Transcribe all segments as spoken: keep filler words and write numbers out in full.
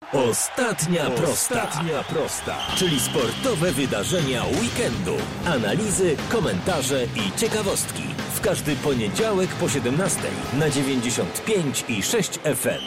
Ostatnia prosta. Ostatnia prosta. Czyli sportowe wydarzenia weekendu. Analizy, komentarze i ciekawostki. W każdy poniedziałek po siedemnastej na dziewięćdziesiąt pięć i sześć F M.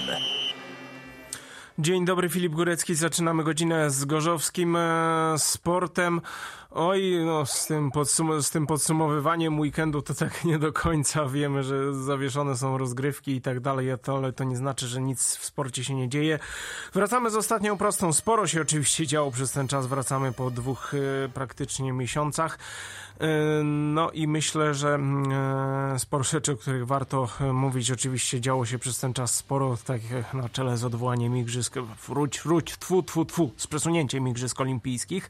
Dzień dobry, Filip Górecki. Zaczynamy godzinę z gorzowskim e, sportem. Oj, no z tym, podsum- z tym podsumowywaniem weekendu to tak nie do końca. Wiemy, że zawieszone są rozgrywki i tak dalej, ale to nie znaczy, że nic w sporcie się nie dzieje. Wracamy z ostatnią prostą. Sporo się oczywiście działo przez ten czas. Wracamy po dwóch e, praktycznie miesiącach. E, no i myślę, że e, sporo rzeczy, o których warto mówić. Oczywiście działo się przez ten czas sporo, tak na czele z odwołaniem igrzysk. Wróć, wróć, tfu, tfu, tfu, z przesunięciem igrzysk olimpijskich.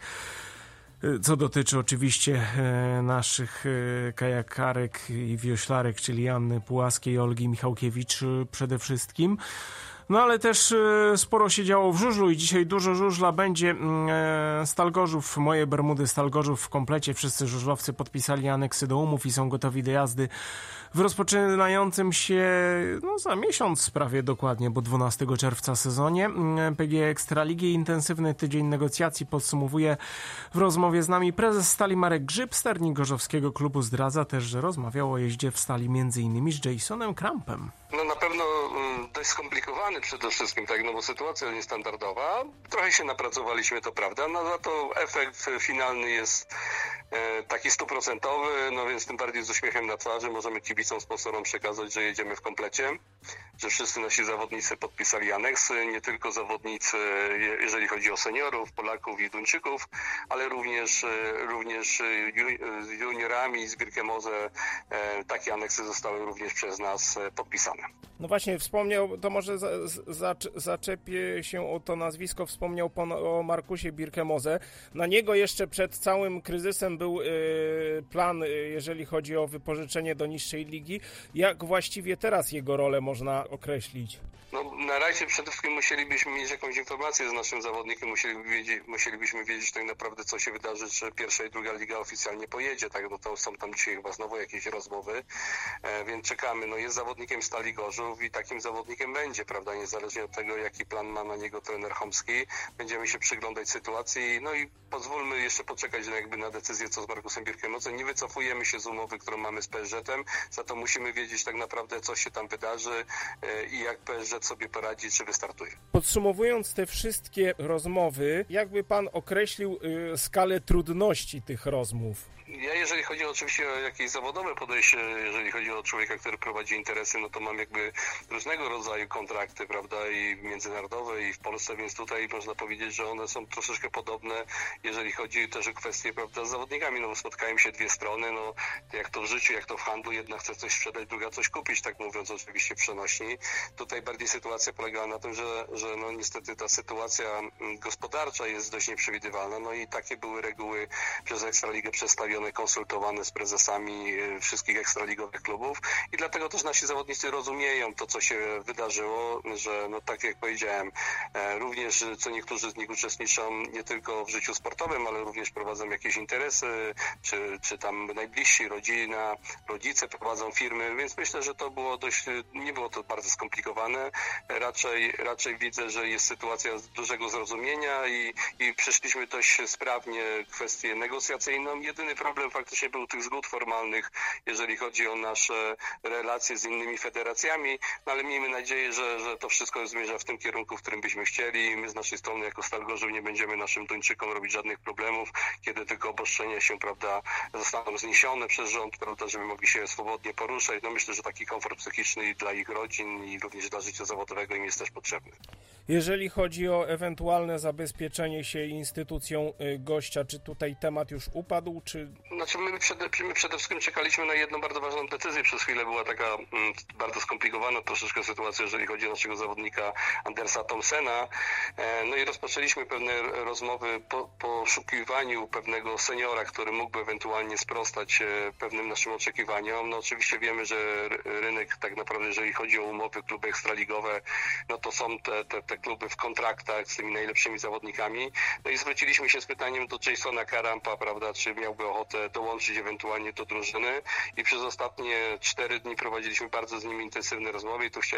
Co dotyczy oczywiście naszych kajakarek i wioślarek, czyli Anny Pułaskiej, Olgi Michałkiewicz przede wszystkim. No ale też sporo się działo w żużlu i dzisiaj dużo żużla będzie. Stal Gorzów, moje Bermudy Stal Gorzów w komplecie. Wszyscy żużlowcy podpisali aneksy do umów i są gotowi do jazdy w rozpoczynającym się no, za miesiąc prawie dokładnie, bo dwunastego czerwca sezonie P G Ekstraligi. Intensywny tydzień negocjacji podsumowuje w rozmowie z nami prezes Stali Marek Grzyb. Sternik gorzowskiego klubu zdradza też, że rozmawiał o jeździe w Stali między innymi z Jasonem Crampem. No na pewno dość skomplikowany przede wszystkim, tak, no bo sytuacja niestandardowa. Trochę się napracowaliśmy, to prawda, no za to efekt finalny jest e, taki stuprocentowy, no więc tym bardziej z uśmiechem na twarzy możemy kibicom, sponsorom przekazać, że jedziemy w komplecie, że wszyscy nasi zawodnicy podpisali aneksy, nie tylko zawodnicy, jeżeli chodzi o seniorów, Polaków i Duńczyków, ale również, również z juniorami z Birkemoze e, takie aneksy zostały również przez nas podpisane. No właśnie, wspomniał, to może za, za, zaczepię się o to nazwisko, wspomniał pan o Markusie Birkemoze. Na niego jeszcze przed całym kryzysem był y, plan, y, jeżeli chodzi o wypożyczenie do niższej ligi. Jak właściwie teraz jego rolę można określić? No, na razie przede wszystkim musielibyśmy mieć jakąś informację z naszym zawodnikiem, musielibyśmy wiedzieć, musielibyśmy wiedzieć tak naprawdę, co się wydarzy, czy pierwsza i druga liga oficjalnie pojedzie, tak, no to są tam dzisiaj chyba znowu jakieś rozmowy, e, więc czekamy, no jest zawodnikiem Stali Gorzów i takim zawodnikiem będzie, prawda, niezależnie od tego, jaki plan ma na niego trener Chomski, będziemy się przyglądać sytuacji, no i pozwólmy jeszcze poczekać jakby na decyzję, co z Markusem Birkemozem, nie wycofujemy się z umowy, którą mamy z P S Z-em, za to musimy wiedzieć tak naprawdę, co się tam wydarzy e, i jak P S Z sobie poradzi, czy wystartuje. Podsumowując te wszystkie rozmowy, jakby pan określił y, skalę trudności tych rozmów? Ja, jeżeli chodzi oczywiście o jakieś zawodowe podejście, jeżeli chodzi o człowieka, który prowadzi interesy, no to mam jakby różnego rodzaju kontrakty, prawda, i międzynarodowe, i w Polsce, więc tutaj można powiedzieć, że one są troszeczkę podobne, jeżeli chodzi też o kwestie, prawda, z zawodnikami, no bo spotkają się dwie strony, no jak to w życiu, jak to w handlu, jedna chce coś sprzedać, druga coś kupić, tak mówiąc oczywiście przenośni. Tutaj bardziej sytuacja polegała na tym, że, że no niestety ta sytuacja gospodarcza jest dość nieprzewidywalna, no i takie były reguły przez Ekstraligę przedstawione, konsultowane z prezesami wszystkich ekstraligowych klubów i dlatego też nasi zawodnicy rozumieją to, co się wydarzyło, że no tak jak powiedziałem, również co niektórzy z nich uczestniczą nie tylko w życiu sportowym, ale również prowadzą jakieś interesy, czy, czy tam najbliżsi, rodzina, rodzice prowadzą firmy, więc myślę, że to było dość, nie było to bardzo skomplikowane. Raczej, raczej widzę, że jest sytuacja dużego zrozumienia i, i przeszliśmy dość sprawnie kwestię negocjacyjną. Jedyny problem faktycznie był tych zgód formalnych, jeżeli chodzi o nasze relacje z innymi federacjami, no ale miejmy nadzieję, że, że to wszystko zmierza w tym kierunku, w którym byśmy chcieli. My z naszej strony jako Stal Gorzów nie będziemy naszym Duńczykom robić żadnych problemów, kiedy tylko obostrzenia się, prawda, zostaną zniesione przez rząd, prawda, żeby mogli się swobodnie poruszać. No myślę, że taki komfort psychiczny dla ich rodzin i również dla życia zawodowego im jest też potrzebny. Jeżeli chodzi o ewentualne zabezpieczenie się instytucją gościa, czy tutaj temat już upadł, czy... Znaczy my przede, my przede wszystkim czekaliśmy na jedną bardzo ważną decyzję. Przez chwilę była taka mm, bardzo skomplikowana troszeczkę sytuacja, jeżeli chodzi o naszego zawodnika Andersa Thomsena. E, no i rozpoczęliśmy pewne rozmowy po poszukiwaniu pewnego seniora, który mógłby ewentualnie sprostać e, pewnym naszym oczekiwaniom. No oczywiście wiemy, że rynek tak naprawdę, jeżeli chodzi o umowy, kluby ekstraligowe, no to są te, te, te kluby w kontraktach z tymi najlepszymi zawodnikami. No i zwróciliśmy się z pytaniem do Jasona Crampa, prawda, czy miałby ochotę dołączyć ewentualnie do drużyny i przez ostatnie cztery dni prowadziliśmy bardzo z nim intensywne rozmowy i tu chciałem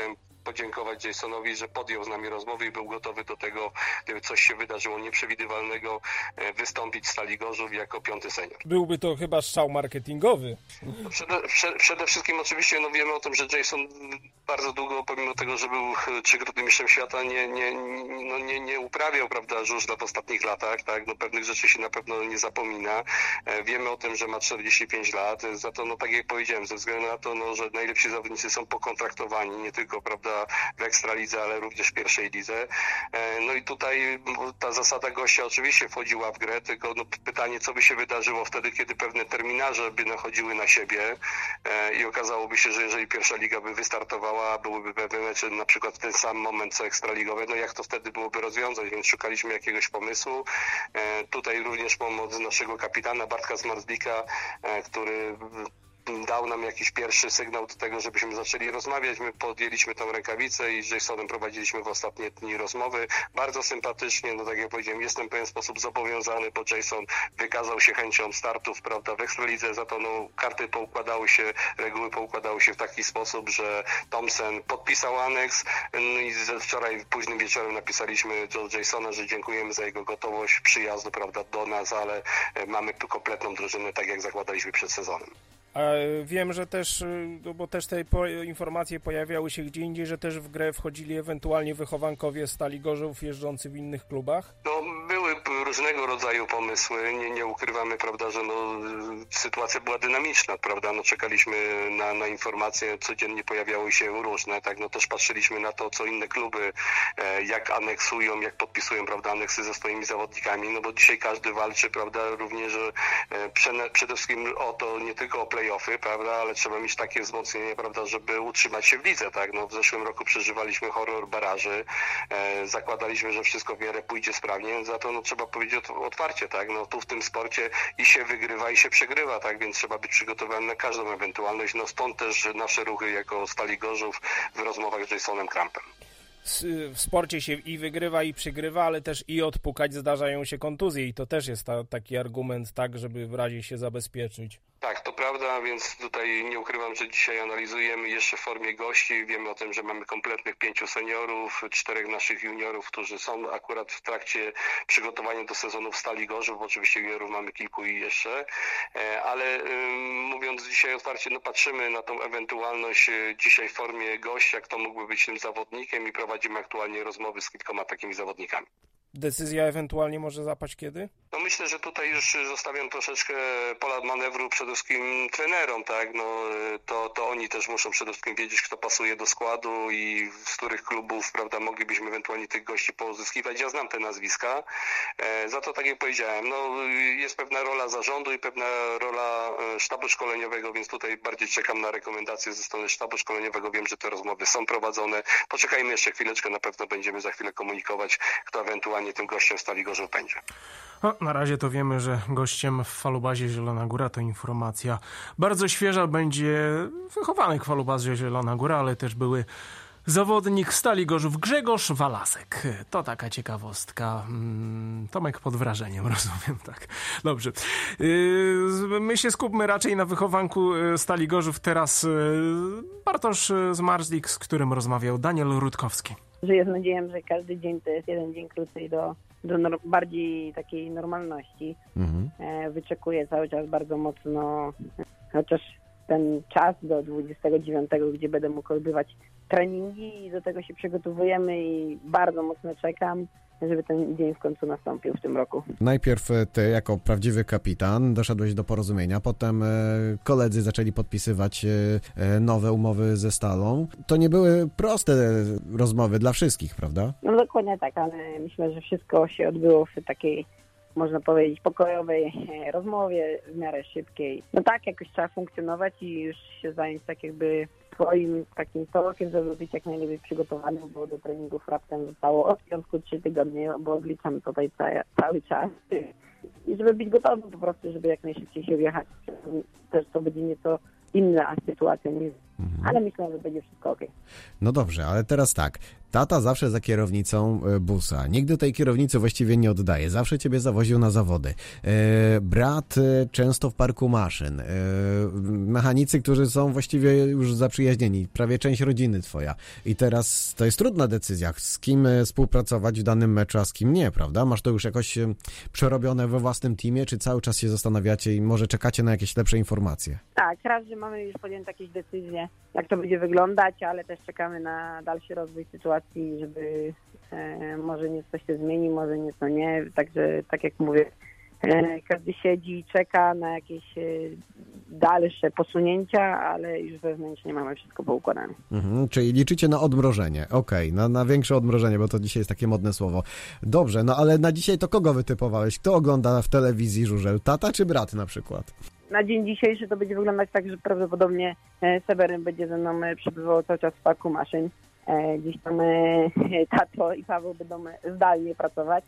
podziękować Jasonowi, że podjął z nami rozmowy i był gotowy do tego, gdyby coś się wydarzyło nieprzewidywalnego, wystąpić w Stali Gorzów jako piąty senior. Byłby to chyba strzał marketingowy. Przede, przede, przede wszystkim oczywiście no wiemy o tym, że Jason bardzo długo, pomimo tego, że był trzykrotnym mistrzem świata, nie, nie, no nie, nie uprawiał, prawda, żużla w ostatnich latach, tak, no pewnych rzeczy się na pewno nie zapomina. Wiemy o tym, że ma czterdzieści pięć lat, za to, no tak jak powiedziałem, ze względu na to, no, że najlepsi zawodnicy są pokontraktowani, nie tylko, prawda, w Ekstralidze, ale również w pierwszej lidze. No i tutaj ta zasada gościa oczywiście wchodziła w grę, tylko no, pytanie, co by się wydarzyło wtedy, kiedy pewne terminarze by nachodziły na siebie i okazałoby się, że jeżeli pierwsza liga by wystartowała, byłyby pewne mecze na przykład w ten sam moment co ekstraligowe, no jak to wtedy byłoby rozwiązać, więc szukaliśmy jakiegoś pomysłu. Tutaj również pomoc naszego kapitana Bartka Zmarzlika, który dał nam jakiś pierwszy sygnał do tego, żebyśmy zaczęli rozmawiać. My podjęliśmy tą rękawicę i z Jasonem prowadziliśmy w ostatnie dni rozmowy. Bardzo sympatycznie, no tak jak powiedziałem, jestem w pewien sposób zobowiązany, bo Jason wykazał się chęcią startów, prawda, w Ekstralidze, za to no, karty poukładały się, reguły poukładały się w taki sposób, że Thompson podpisał aneks, no i wczoraj późnym wieczorem napisaliśmy do Jasona, że dziękujemy za jego gotowość przyjazdu, prawda, do nas, ale mamy kompletną drużynę, tak jak zakładaliśmy przed sezonem. A wiem, że też, no bo też te po, informacje pojawiały się gdzie indziej, że też w grę wchodzili ewentualnie wychowankowie Stali Gorzów jeżdżący w innych klubach? No, były różnego rodzaju pomysły, nie, nie ukrywamy, prawda, że no, sytuacja była dynamiczna, prawda, no czekaliśmy na, na informacje, codziennie pojawiały się różne, tak, no też patrzyliśmy na to, co inne kluby, e, jak aneksują, jak podpisują, prawda, aneksy ze swoimi zawodnikami, no bo dzisiaj każdy walczy, prawda, również e, przede, przede wszystkim o to, nie tylko o play-offy, prawda, ale trzeba mieć takie wzmocnienie, prawda, żeby utrzymać się w lidze, tak, no w zeszłym roku przeżywaliśmy horror baraży, e, zakładaliśmy, że wszystko w miarę pójdzie sprawnie, za to no trzeba powiedzieć otwarcie, tak, no tu w tym sporcie i się wygrywa, i się przegrywa, tak, więc trzeba być przygotowany na każdą ewentualność, no stąd też nasze ruchy jako Stali Gorzów w rozmowach z Jasonem Krampem. W sporcie się i wygrywa, i przegrywa, ale też i odpukać zdarzają się kontuzje i to też jest ta, taki argument, tak, żeby w razie się zabezpieczyć. Tak, to prawda, więc tutaj nie ukrywam, że dzisiaj analizujemy jeszcze w formie gości. Wiemy o tym, że mamy kompletnych pięciu seniorów, czterech naszych juniorów, którzy są akurat w trakcie przygotowania do sezonu w Stali Gorzów. Oczywiście juniorów mamy kilku i jeszcze, ale mówiąc dzisiaj otwarcie, no patrzymy na tą ewentualność dzisiaj w formie gościa, kto mógłby być tym zawodnikiem i prowadzimy aktualnie rozmowy z kilkoma takimi zawodnikami. Decyzja ewentualnie może zapaść kiedy? No myślę, że tutaj już zostawiam troszeczkę pola manewru przede wszystkim trenerom, tak, no to, to oni też muszą przede wszystkim wiedzieć, kto pasuje do składu i z których klubów, prawda, moglibyśmy ewentualnie tych gości pozyskiwać. Ja znam te nazwiska, e, za to tak jak powiedziałem, no jest pewna rola zarządu i pewna rola sztabu szkoleniowego, więc tutaj bardziej czekam na rekomendacje ze strony sztabu szkoleniowego. Wiem, że te rozmowy są prowadzone. Poczekajmy jeszcze chwileczkę, na pewno będziemy za chwilę komunikować, kto ewentualnie tym gościem Stali Gorzów będzie. No, na razie to wiemy, że gościem w Falubazie Zielona Góra to informacja bardzo świeża. Będzie wychowany w Falubazie Zielona Góra, ale też były zawodnik Stali Gorzów Grzegorz Walasek. To taka ciekawostka. Tomek pod wrażeniem, rozumiem, tak. Dobrze. My się skupmy raczej na wychowanku Stali Gorzów. Teraz Bartosz Zmarzlik, z którym rozmawiał Daniel Rutkowski. Żyję z nadzieją, że każdy dzień to jest jeden dzień krócej do, do nor- bardziej takiej normalności. Mhm. E, wyczekuję cały czas bardzo mocno, chociaż ten czas do dwudziestego dziewiątego, gdzie będę mógł odbywać treningi i do tego się przygotowujemy i bardzo mocno czekam, żeby ten dzień w końcu nastąpił w tym roku. Najpierw ty jako prawdziwy kapitan doszedłeś do porozumienia, potem koledzy zaczęli podpisywać nowe umowy ze Stalą. To nie były proste rozmowy dla wszystkich, prawda? No dokładnie tak, ale myślę, że wszystko się odbyło w takiej, można powiedzieć, pokojowej rozmowie, w miarę szybkiej. No tak, jakoś trzeba funkcjonować i już się zająć tak jakby swoim takim tokiem, żeby być jak najlepiej przygotowanym, bo do treningów raptem zostało od piątku trzy tygodnie, bo odliczam tutaj ca- cały czas. I żeby być gotowym po prostu, żeby jak najszybciej się wjechać. Też to będzie nieco inna sytuacja niż mhm. ale myślę, że będzie wszystko okej. No dobrze, ale teraz tak. Tata zawsze za kierownicą busa. Nigdy tej kierownicy właściwie nie oddaje. Zawsze ciebie zawoził na zawody. E, brat e, często w parku maszyn. E, mechanicy, którzy są właściwie już zaprzyjaźnieni. Prawie część rodziny twoja. I teraz to jest trudna decyzja. Z kim współpracować w danym meczu, a z kim nie, prawda? Masz to już jakoś przerobione we własnym teamie, czy cały czas się zastanawiacie i może czekacie na jakieś lepsze informacje? Tak, raz, że mamy już podjęte jakieś decyzje, jak to będzie wyglądać, ale też czekamy na dalszy rozwój sytuacji, żeby e, może nieco się zmieni, może nieco nie. Także tak jak mówię, e, każdy siedzi i czeka na jakieś e, dalsze posunięcia, ale już wewnętrznie mamy wszystko poukładane. Mhm, czyli liczycie na odmrożenie. Okej, okay, na, na większe odmrożenie, bo to dzisiaj jest takie modne słowo. Dobrze, no ale na dzisiaj to kogo wytypowałeś? Kto ogląda w telewizji żużel? Tata czy brat na przykład? Na dzień dzisiejszy to będzie wyglądać tak, że prawdopodobnie Seweryn będzie ze mną przebywał cały czas w parku maszyn. Gdzieś tam tato i Paweł będą zdalnie pracować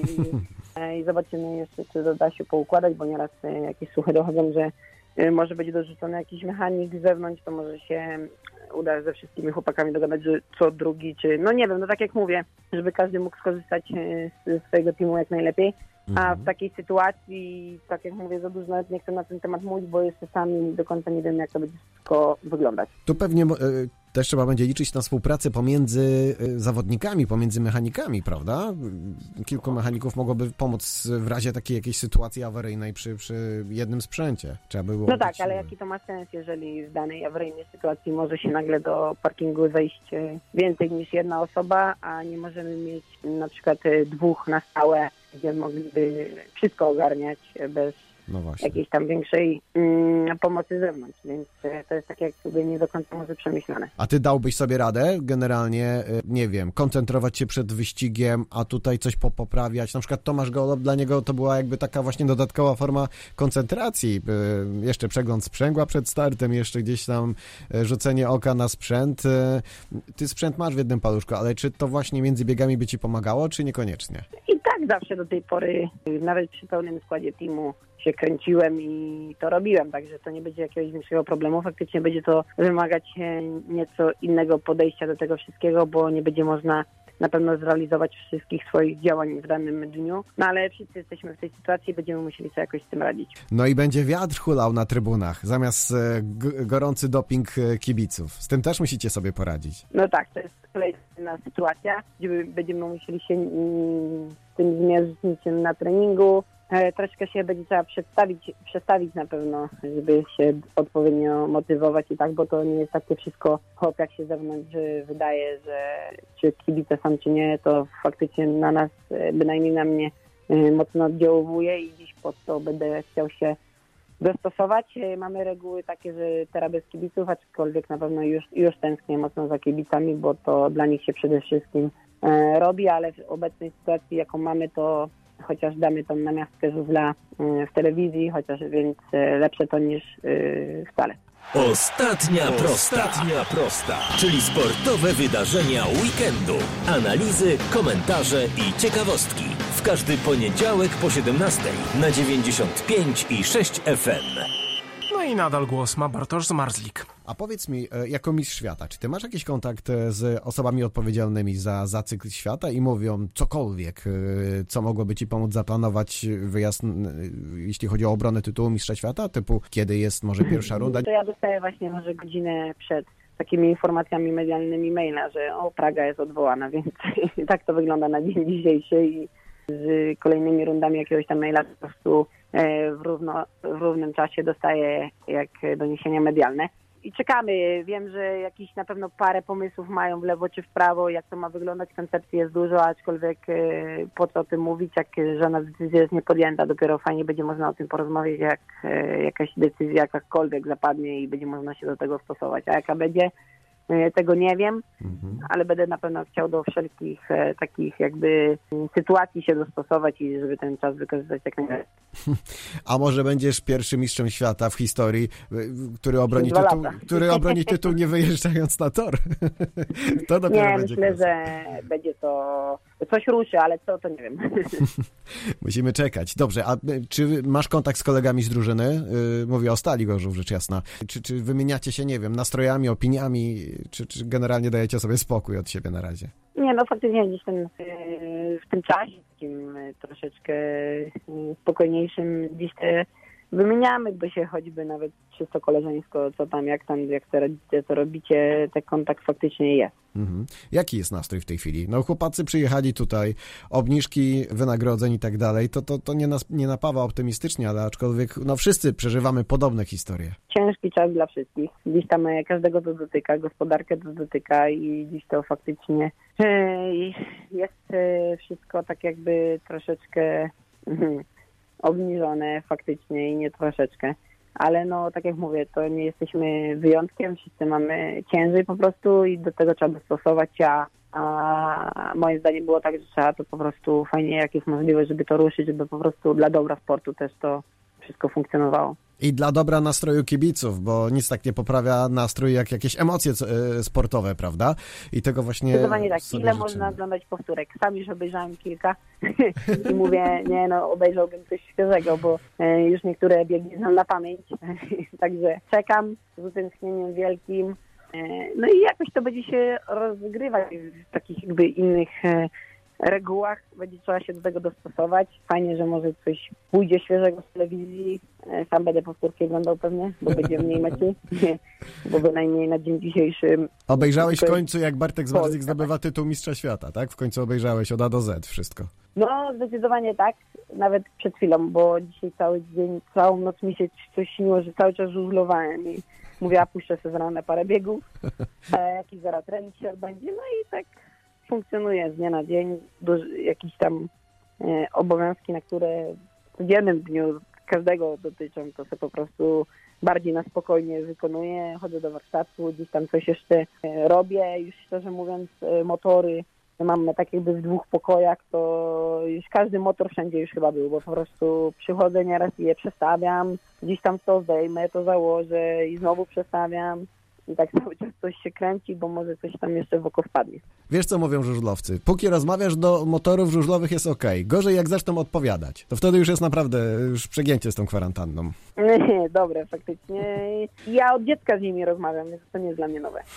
i, i zobaczymy jeszcze, czy da się poukładać, bo nieraz jakieś słuchy dochodzą, że może będzie dorzucony jakiś mechanik z zewnątrz, to może się uda ze wszystkimi chłopakami dogadać, że co drugi, czy no nie wiem, no tak jak mówię, żeby każdy mógł skorzystać z swojego teamu jak najlepiej. A w takiej sytuacji, tak jak mówię, za dużo nawet nie chcę na ten temat mówić, bo jeszcze sami do końca nie wiem, jak to będzie wszystko wyglądać. Tu pewnie y, też trzeba będzie liczyć na współpracę pomiędzy y, zawodnikami, pomiędzy mechanikami, prawda? Kilku mechaników mogłoby pomóc w razie takiej jakiejś sytuacji awaryjnej przy, przy jednym sprzęcie. Trzeba by było no tak, ale jaki to ma sens, jeżeli w danej awaryjnej sytuacji może się nagle do parkingu zejść więcej niż jedna osoba, a nie możemy mieć na przykład dwóch na stałe, gdzie mogliby wszystko ogarniać bez no jakiejś tam większej mm, pomocy z zewnątrz, więc to jest tak jakby nie do końca może przemyślane. A ty dałbyś sobie radę generalnie, nie wiem, koncentrować się przed wyścigiem, a tutaj coś poprawiać? Na przykład Tomasz Golob, dla niego to była jakby taka właśnie dodatkowa forma koncentracji. Jeszcze przegląd sprzęgła przed startem, jeszcze gdzieś tam rzucenie oka na sprzęt. Ty sprzęt masz w jednym paluszku, ale czy to właśnie między biegami by ci pomagało, czy niekoniecznie? I tak zawsze do tej pory, nawet przy pełnym składzie teamu się kręciłem i to robiłem, także to nie będzie jakiegoś większego problemu. Faktycznie będzie to wymagać nieco innego podejścia do tego wszystkiego, bo nie będzie można na pewno zrealizować wszystkich swoich działań w danym dniu, no ale wszyscy jesteśmy w tej sytuacji i będziemy musieli sobie jakoś z tym radzić. No i będzie wiatr hulał na trybunach, zamiast g- gorący doping kibiców. Z tym też musicie sobie poradzić. No tak, to jest kolejna sytuacja, gdzie będziemy musieli się z tym zmierzyć na treningu. Troszkę się będzie trzeba przedstawić, przestawić na pewno, żeby się odpowiednio motywować i tak, bo to nie jest takie wszystko hop, jak się z zewnątrz wydaje, że czy kibice są, czy nie, to faktycznie na nas, bynajmniej na mnie mocno oddziałuje i dziś pod to będę chciał się dostosować. Mamy reguły takie, że teraz bez kibiców, aczkolwiek na pewno już, już tęsknię mocno za kibicami, bo to dla nich się przede wszystkim robi, ale w obecnej sytuacji, jaką mamy, to chociaż damy tą namiastkę żużla w telewizji, chociaż więc lepsze to niż yy, wcale. Ostatnia prosta. Ostatnia prosta, czyli sportowe wydarzenia weekendu. Analizy, komentarze i ciekawostki. W każdy poniedziałek po siedemnastej na dziewięćdziesiąt pięć i sześć F M. No i nadal głos ma Bartosz Zmarzlik. A powiedz mi, jako mistrz świata, czy ty masz jakiś kontakt z osobami odpowiedzialnymi za, za cykl świata i mówią cokolwiek, co mogłoby ci pomóc zaplanować wyjazd, jeśli chodzi o obronę tytułu mistrza świata, typu kiedy jest może pierwsza runda? To ja dostaję właśnie może godzinę przed takimi informacjami medialnymi maila, że o, Praga jest odwołana, więc tak to wygląda na dzień dzisiejszy i z kolejnymi rundami jakiegoś tam maila po prostu w, równo, w równym czasie dostaję jak doniesienia medialne. I czekamy. Wiem, że jakiś na pewno parę pomysłów mają w lewo czy w prawo, jak to ma wyglądać. Koncepcji jest dużo, aczkolwiek po co o tym mówić, jak żadna decyzja jest niepodjęta. Dopiero fajnie będzie można o tym porozmawiać, jak jakaś decyzja jakakolwiek zapadnie i będzie można się do tego stosować. A jaka będzie, tego nie wiem, Mhm. ale będę na pewno chciał do wszelkich e, takich jakby m, sytuacji się dostosować i żeby ten czas wykorzystać jak najlepiej. A może będziesz pierwszym mistrzem świata w historii, y, który obroni Dwa tytuł, lata. który obroni tytuł nie wyjeżdżając na tor. To dopiero Nie, będzie myślę, kosmos. że będzie to coś ruszy, ale co, to nie wiem. Musimy czekać. Dobrze, a y, czy masz kontakt z kolegami z drużyny? Y, Mówię o Stali Gorzów, rzecz jasna. Czy, czy wymieniacie się, nie wiem, nastrojami, opiniami, czy, czy generalnie dajecie sobie spokój od siebie na razie? Nie, no faktycznie gdzieś ten, y, w tym czasie takim y, troszeczkę y, spokojniejszym gdzieś te wymieniamy, by się choćby nawet czysto koleżeńsko, co tam, jak tam, jak to robicie, to robicie, ten kontakt faktycznie jest. Mhm. Jaki jest nastrój w tej chwili? No chłopacy przyjechali tutaj, obniżki wynagrodzeń i tak dalej, to, to, to nie, nas, nie napawa optymistycznie, ale aczkolwiek no wszyscy przeżywamy podobne historie. Ciężki czas dla wszystkich. Gdzieś tam e, każdego to dotyka, gospodarkę to dotyka i gdzieś to faktycznie e, jest e, wszystko tak jakby troszeczkę mm, obniżone faktycznie i nie troszeczkę. Ale no, tak jak mówię, to nie jesteśmy wyjątkiem, wszyscy mamy ciężej po prostu i do tego trzeba dostosować, a, a moim zdaniem było tak, że trzeba to po prostu fajnie, jak jest możliwe, żeby to ruszyć, żeby po prostu dla dobra sportu też to wszystko funkcjonowało. I dla dobra nastroju kibiców, bo nic tak nie poprawia nastrój jak jakieś emocje e, sportowe, prawda? I tego właśnie Zdecydowanie tak. sobie Ile życzymy. można oglądać powtórek? Sam już obejrzałem kilka i mówię, nie no, obejrzałbym coś świeżego, bo e, już niektóre biegi znam na pamięć. Także czekam z utęsknieniem wielkim. E, no i jakoś to będzie się rozgrywać w takich jakby innych e, regułach. Będzie trzeba się do tego dostosować. Fajnie, że może coś pójdzie świeżego z telewizji. E, Sam będę powtórki oglądał pewnie, bo będzie mniej meczy. Bo bynajmniej na dzień dzisiejszy. Obejrzałeś w Tylko- końcu, jak Bartek Zmarzyk Polska, zdobywa tytuł mistrza świata, tak? W końcu obejrzałeś od A do Z wszystko. No, zdecydowanie tak. Nawet przed chwilą, bo dzisiaj cały dzień, całą noc mi się coś śniło, że cały czas żużlowałem i mówię, a puszczę sobie z rana parę biegów, a jakiś zaraz trening się odbędzie. No i tak funkcjonuje z dnia na dzień. Duży, jakieś tam e, obowiązki, na które w codziennym dniu każdego dotyczą, to sobie po prostu bardziej na spokojnie wykonuję. Chodzę do warsztatu, gdzieś tam coś jeszcze e, robię. Już szczerze mówiąc, e, motory mamy tak jakby w dwóch pokojach, to już każdy motor wszędzie już chyba był, bo po prostu przychodzę nieraz i je przestawiam, gdzieś tam to zdejmę, to założę i znowu przestawiam i tak cały czas coś się kręci, bo może coś tam jeszcze w oko wpadnie. Wiesz, co mówią żużlowcy? Póki rozmawiasz do motorów żużlowych jest okej. Gorzej jak zaczną odpowiadać. To wtedy już jest naprawdę już przegięcie z tą kwarantanną. Dobre, faktycznie. Ja od dziecka z nimi rozmawiam, więc to nie jest dla mnie nowe.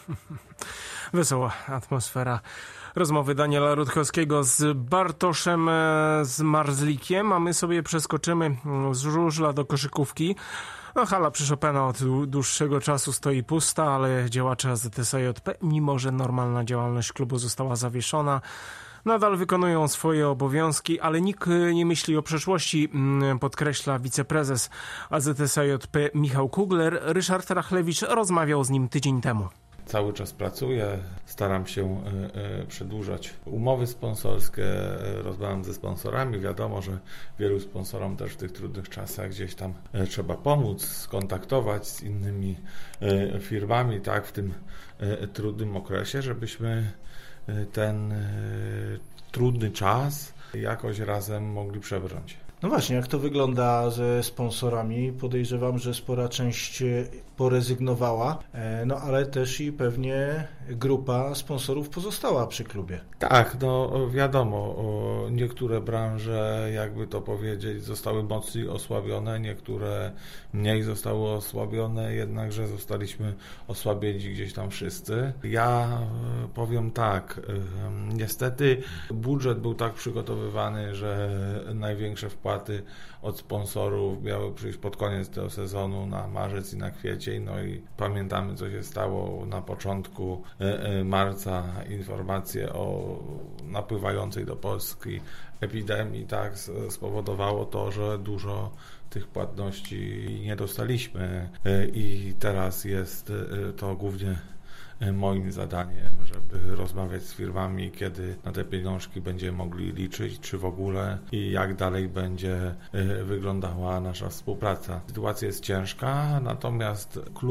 Wesoła atmosfera rozmowy Daniela Rutkowskiego z Bartoszem Zmarzlikiem, a my sobie przeskoczymy z żużla do koszykówki. No, hala przy Chopina od dłuższego czasu stoi pusta, ale działacze A Z S J P, mimo że normalna działalność klubu została zawieszona, nadal wykonują swoje obowiązki, ale nikt nie myśli o przeszłości, podkreśla wiceprezes A Z S J P Michał Kugler. Ryszard Rachlewicz rozmawiał z nim tydzień temu. Cały czas pracuję, staram się y, y, przedłużać umowy sponsorskie, y, rozmawiam ze sponsorami. Wiadomo, że wielu sponsorom też w tych trudnych czasach gdzieś tam y, trzeba pomóc, skontaktować z innymi y, firmami, tak, w tym y, trudnym okresie, żebyśmy y, ten y, trudny czas jakoś razem mogli przebrnąć. No właśnie, jak to wygląda ze sponsorami? Podejrzewam, że spora część porezygnowała, no ale też i pewnie grupa sponsorów pozostała przy klubie. Tak, no wiadomo, niektóre branże, jakby to powiedzieć, zostały mocniej osłabione, niektóre mniej zostały osłabione, jednakże zostaliśmy osłabieni gdzieś tam wszyscy. Ja powiem tak, niestety budżet był tak przygotowywany, że największe wpłaty od sponsorów miały przyjść pod koniec tego sezonu, na marzec i na kwiecień, no i pamiętamy, co się stało na początku marca, informacje o napływającej do Polski epidemii, tak, spowodowało to, że dużo tych płatności nie dostaliśmy i teraz jest to głównie moim zadaniem, żeby rozmawiać z firmami, kiedy na te pieniążki będziemy mogli liczyć, czy w ogóle i jak dalej będzie wyglądała nasza współpraca. Sytuacja jest ciężka, natomiast klub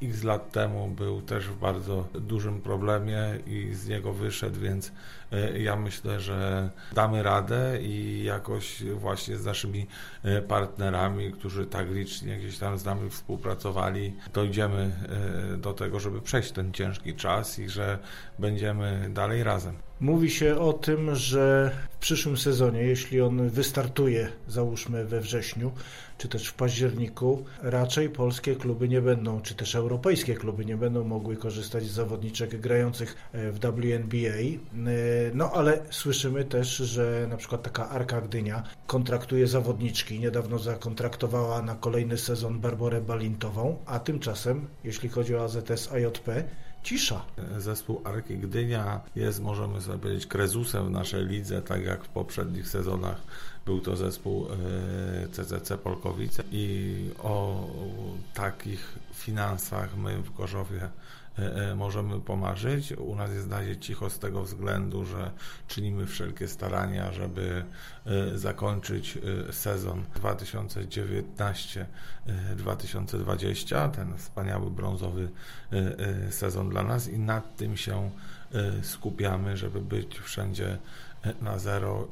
x lat temu był też w bardzo dużym problemie i z niego wyszedł, więc ja myślę, że damy radę i jakoś właśnie z naszymi partnerami, którzy tak licznie gdzieś tam z nami współpracowali, dojdziemy do tego, żeby przejść ten ciężki czas i że będziemy dalej razem. Mówi się o tym, że w przyszłym sezonie, jeśli on wystartuje, załóżmy we wrześniu, czy też w październiku, raczej polskie kluby nie będą, czy też europejskie kluby nie będą mogły korzystać z zawodniczek grających w W N B A. No ale słyszymy też, że na przykład taka Arka Gdynia kontraktuje zawodniczki. Niedawno zakontraktowała na kolejny sezon Barborę Balintową, a tymczasem, jeśli chodzi o A Z S A J P, cisza. Zespół Arki Gdynia jest, możemy sobie powiedzieć, krezusem w naszej lidze, tak jak w poprzednich sezonach był to zespół C C C Polkowice i o takich finansach my w Gorzowie możemy pomarzyć. U nas jest na razie cicho z tego względu, że czynimy wszelkie starania, żeby zakończyć sezon dwa tysiące dziewiętnasty dwa tysiące dwudziesty, ten wspaniały brązowy sezon dla nas i nad tym się skupiamy, żeby być wszędzie na zero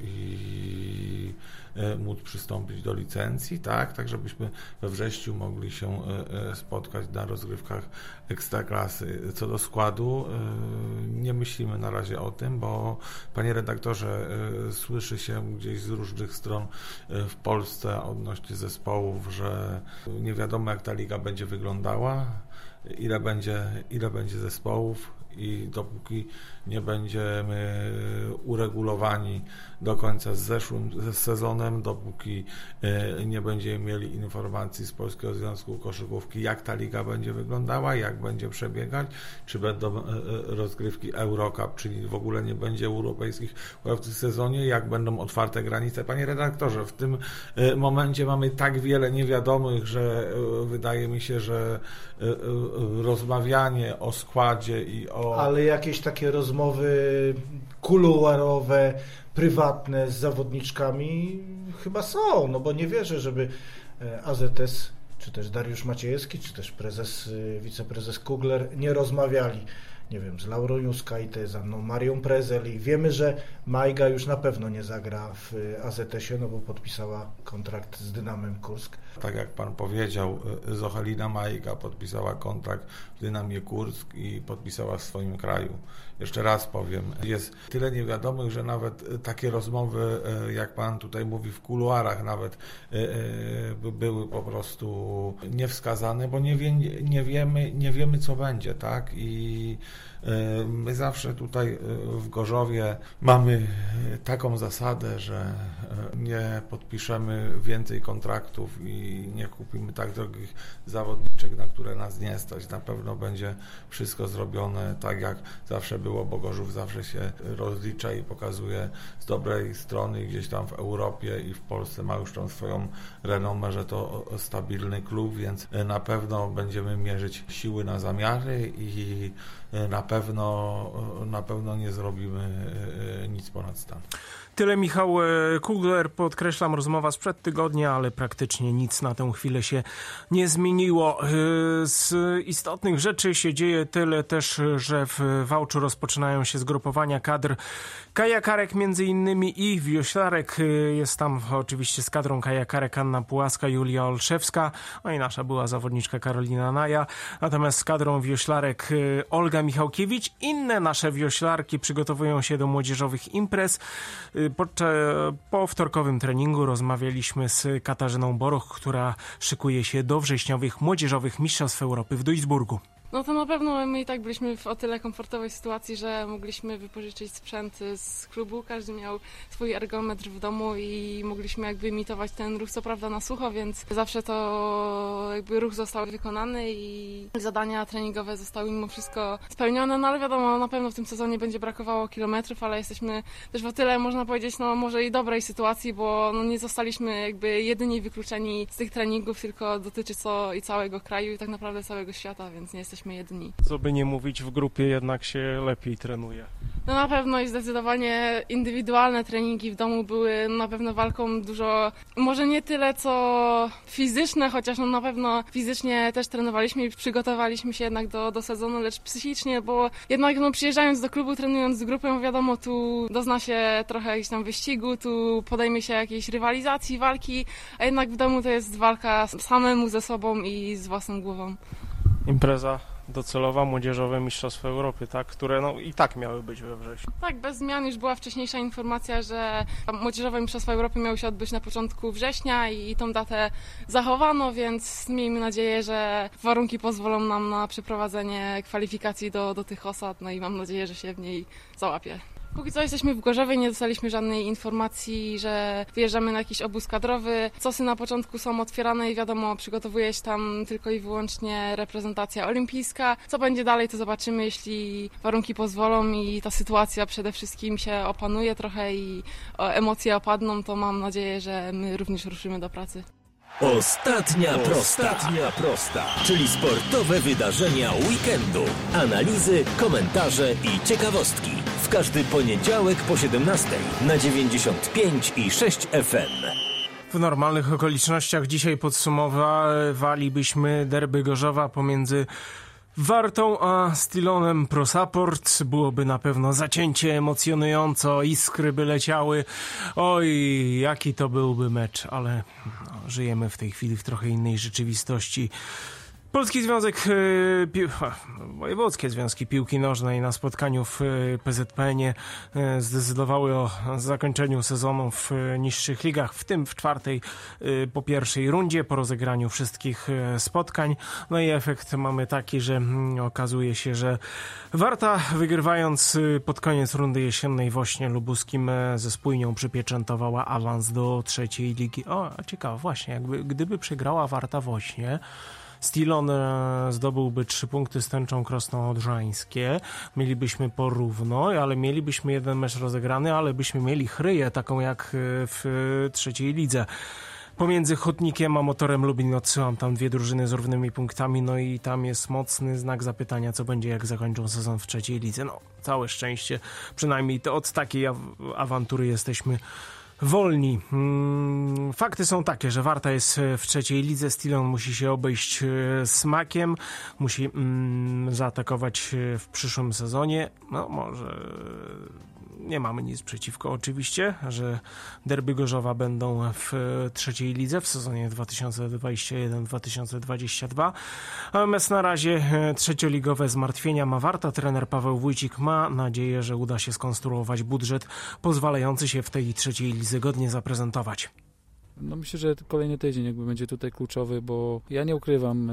i móc przystąpić do licencji, tak, tak żebyśmy we wrześniu mogli się spotkać na rozgrywkach Ekstraklasy. Co do składu, nie myślimy na razie o tym, bo panie redaktorze, słyszy się gdzieś z różnych stron w Polsce odnośnie zespołów, że nie wiadomo jak ta liga będzie wyglądała, ile będzie, ile będzie zespołów i dopóki nie będziemy uregulowani do końca z zeszłym sezonem, dopóki nie będziemy mieli informacji z Polskiego Związku Koszykówki, jak ta liga będzie wyglądała, jak będzie przebiegać, czy będą rozgrywki Eurocup, czyli w ogóle nie będzie europejskich w tym sezonie, jak będą otwarte granice. Panie redaktorze, w tym momencie mamy tak wiele niewiadomych, że wydaje mi się, że rozmawianie o składzie i o... Ale jakieś takie rozmowy kuluarowe, prywatne z zawodniczkami chyba są, no bo nie wierzę, żeby A Z S, czy też Dariusz Maciejewski, czy też prezes, wiceprezes Kugler nie rozmawiali, nie wiem, z Laurą Juskajty, z Anną Marią Prezel i wiemy, że Majga już na pewno nie zagra w A Z S ie, no bo podpisała kontrakt z Dynamem Kursk. Tak jak pan powiedział, Zochalina Majga podpisała kontrakt w Dynamie Kursk i podpisała w swoim kraju. Jeszcze raz powiem, jest tyle niewiadomych, że nawet takie rozmowy, jak pan tutaj mówi, w kuluarach nawet były po prostu niewskazane, bo nie, wie, nie, wiemy, nie wiemy, co będzie, tak? I my zawsze tutaj w Gorzowie mamy taką zasadę, że nie podpiszemy więcej kontraktów i nie kupimy tak drogich zawodniczek, na które nas nie stać. Na pewno będzie wszystko zrobione tak, jak zawsze było, bo Gorzów zawsze się rozlicza i pokazuje z dobrej strony gdzieś tam w Europie i w Polsce ma już tą swoją renomę, że to stabilny klub, więc na pewno będziemy mierzyć siły na zamiary i na pewno, na pewno nie zrobimy nic ponad stan. Tyle Michał Kugler, podkreślam, rozmowa sprzed tygodnia, ale praktycznie nic na tę chwilę się nie zmieniło. Z istotnych rzeczy się dzieje tyle też, że w Wałczu rozpoczynają się zgrupowania kadr kajakarek między innymi i wioślarek. Jest tam oczywiście z kadrą kajakarek Anna Pułaska, Julia Olszewska, no i nasza była zawodniczka Karolina Naja, natomiast z kadrą wioślarek Olga Michałkiewicz. Inne nasze wioślarki przygotowują się do młodzieżowych imprez. Podczas, po wtorkowym treningu rozmawialiśmy z Katarzyną Boroch, która szykuje się do wrześniowych młodzieżowych mistrzostw Europy w Duisburgu. No to na pewno my i tak byliśmy w o tyle komfortowej sytuacji, że mogliśmy wypożyczyć sprzęt z klubu, każdy miał swój ergometr w domu i mogliśmy jakby imitować ten ruch, co prawda na sucho, więc zawsze to jakby ruch został wykonany i zadania treningowe zostały mimo wszystko spełnione, no ale wiadomo, na pewno w tym sezonie będzie brakowało kilometrów, ale jesteśmy też w o tyle, można powiedzieć, no może i dobrej sytuacji, bo no nie zostaliśmy jakby jedyni wykluczeni z tych treningów, tylko dotyczy to i całego kraju i tak naprawdę całego świata, więc nie jesteśmy jedni. Co by nie mówić, w grupie jednak się lepiej trenuje. No na pewno i zdecydowanie indywidualne treningi w domu były na pewno walką dużo, może nie tyle co fizyczne, chociaż no na pewno fizycznie też trenowaliśmy i przygotowaliśmy się jednak do, do sezonu, lecz psychicznie, bo jednak no, przyjeżdżając do klubu, trenując z grupą, wiadomo, tu dozna się trochę jakiegoś tam wyścigu, tu podejmie się jakiejś rywalizacji, walki, a jednak w domu to jest walka samemu ze sobą i z własną głową. Impreza docelowa, młodzieżowe Mistrzostwa Europy, tak, które no i tak miały być we wrześniu. Tak, bez zmian. Już była wcześniejsza informacja, że młodzieżowe Mistrzostwa Europy miały się odbyć na początku września i tą datę zachowano, więc miejmy nadzieję, że warunki pozwolą nam na przeprowadzenie kwalifikacji do, do tych osad, no i mam nadzieję, że się w niej załapie. Póki co jesteśmy w Gorzowie, nie dostaliśmy żadnej informacji, że wyjeżdżamy na jakiś obóz kadrowy. Cosy na początku są otwierane i wiadomo, przygotowuje się tam tylko i wyłącznie reprezentacja olimpijska. Co będzie dalej, to zobaczymy, jeśli warunki pozwolą i ta sytuacja przede wszystkim się opanuje trochę i emocje opadną, to mam nadzieję, że my również ruszymy do pracy. Ostatnia prosta. Ostatnia prosta, czyli sportowe wydarzenia weekendu. Analizy, komentarze i ciekawostki. W każdy poniedziałek po siedemnastej na dziewięćdziesiąt pięć i sześć F M. W normalnych okolicznościach dzisiaj podsumowalibyśmy derby Gorzowa pomiędzy Wartą a Stilonem Pro Support. Byłoby na pewno zacięcie, emocjonująco, iskry by leciały. Oj, jaki to byłby mecz, ale no, żyjemy w tej chwili w trochę innej rzeczywistości. Polski Związek, Pi- Wojewódzkie Związki Piłki Nożnej na spotkaniu w P Z P N-ie zdecydowały o zakończeniu sezonu w niższych ligach, w tym w czwartej po pierwszej rundzie, po rozegraniu wszystkich spotkań. No i efekt mamy taki, że okazuje się, że Warta, wygrywając pod koniec rundy jesiennej w Ośnie Lubuskim ze Spójnią, przypieczętowała awans do trzeciej ligi. O, ciekawe, właśnie, jakby, gdyby przegrała Warta w Ośnie, Stilon zdobyłby trzy punkty z Tęczą Krosno Odrzańskie. Mielibyśmy porówno, ale mielibyśmy jeden mecz rozegrany, ale byśmy mieli chryję taką jak w trzeciej lidze. Pomiędzy Hutnikiem a Motorem Lublin odsyłam tam dwie drużyny z równymi punktami, no i tam jest mocny znak zapytania, co będzie, jak zakończą sezon w trzeciej lidze. No, całe szczęście, przynajmniej to od takiej aw- awantury jesteśmy wolni. Fakty są takie, że Warta jest w trzeciej lidze, Stilon musi się obejść smakiem, musi mm, zaatakować w przyszłym sezonie. No może nie mamy nic przeciwko oczywiście, że derby Gorzowa będą w trzeciej lidze w sezonie dwa tysiące dwudziestym pierwszym dwa tysiące dwudziestym drugim. Natomiast na razie trzecioligowe zmartwienia ma Warta. Trener Paweł Wójcik ma nadzieję, że uda się skonstruować budżet pozwalający się w tej trzeciej lidze godnie zaprezentować. No myślę, że kolejny tydzień jakby będzie tutaj kluczowy, bo ja nie ukrywam,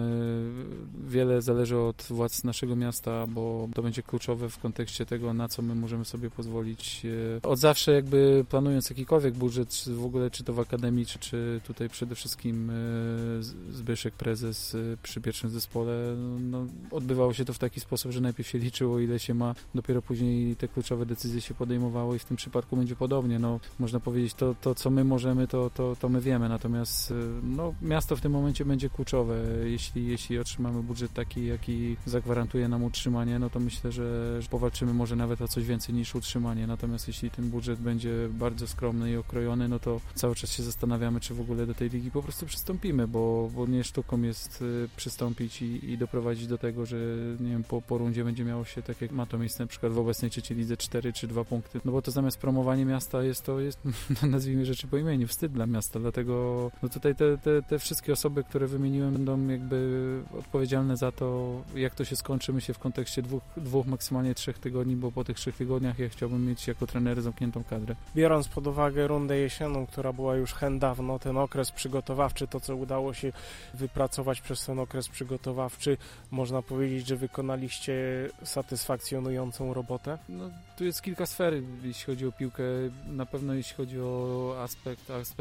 wiele zależy od władz naszego miasta, bo to będzie kluczowe w kontekście tego, na co my możemy sobie pozwolić. Od zawsze jakby planując jakikolwiek budżet, w ogóle czy to w Akademii, czy, czy tutaj przede wszystkim Zbyszek, prezes przy pierwszym zespole, no, odbywało się to w taki sposób, że najpierw się liczyło, ile się ma, dopiero później te kluczowe decyzje się podejmowało i w tym przypadku będzie podobnie. No, można powiedzieć, to, to co my możemy, to, to, to my wiemy, natomiast no, miasto w tym momencie będzie kluczowe. Jeśli, jeśli otrzymamy budżet taki, jaki zagwarantuje nam utrzymanie, no to myślę, że, że powalczymy może nawet o coś więcej niż utrzymanie. Natomiast jeśli ten budżet będzie bardzo skromny i okrojony, no to cały czas się zastanawiamy, czy w ogóle do tej ligi po prostu przystąpimy, bo, bo nie sztuką jest przystąpić i, i doprowadzić do tego, że nie wiem, po, po rundzie będzie miało się tak, jak ma to miejsce na przykład w obecnej trzeciej lidze cztery czy dwa punkty. No bo to zamiast promowanie miasta jest to, jest, nazwijmy rzeczy po imieniu, wstyd dla miasta. Dlatego no tutaj te, te, te wszystkie osoby, które wymieniłem, będą jakby odpowiedzialne za to, jak to się skończy, myślę, w kontekście dwóch, dwóch maksymalnie trzech tygodni, bo po tych trzech tygodniach ja chciałbym mieć jako trener zamkniętą kadrę. Biorąc pod uwagę rundę jesienną, która była już hen dawno, ten okres przygotowawczy, to co udało się wypracować przez ten okres przygotowawczy, można powiedzieć, że wykonaliście satysfakcjonującą robotę? No, tu jest kilka sfer, jeśli chodzi o piłkę. Na pewno jeśli chodzi o aspekt, aspekt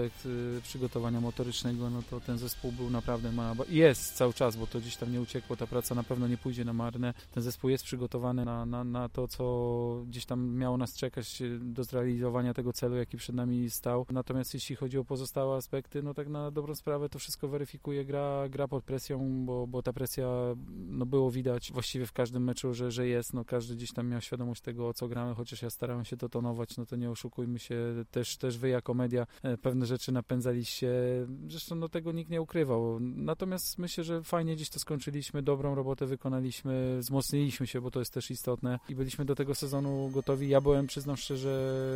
y, przygotowania motorycznego, no to ten zespół był naprawdę, ma, jest cały czas, bo to gdzieś tam nie uciekło, ta praca na pewno nie pójdzie na marne. Ten zespół jest przygotowany na, na, na to, co gdzieś tam miało nas czekać do zrealizowania tego celu, jaki przed nami stał. Natomiast jeśli chodzi o pozostałe aspekty, no tak na dobrą sprawę to wszystko weryfikuje gra, gra pod presją, bo, bo ta presja, no było widać właściwie w każdym meczu, że, że jest, no każdy gdzieś tam miał świadomość tego, o co gramy, chociaż ja starałem się to tonować, no to nie oszukujmy się, też, też wy jako media pewne rzeczy napędzaliście, zresztą no tego nikt nie ukrywał. Natomiast myślę, że fajnie dziś to skończyliśmy, dobrą robotę wykonaliśmy, wzmocniliśmy się, bo to jest też istotne i byliśmy do tego sezonu gotowi. Ja byłem, przyznam szczerze,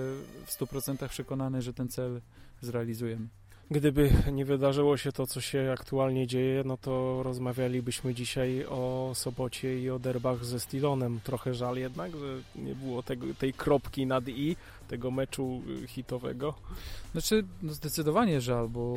w stu procentach przekonany, że ten cel zrealizujemy. Gdyby nie wydarzyło się to, co się aktualnie dzieje, no to rozmawialibyśmy dzisiaj o Sopocie i o derbach ze Stilonem. Trochę żal jednak, że nie było tego, tej kropki nad i, tego meczu hitowego. Znaczy, no zdecydowanie żal, bo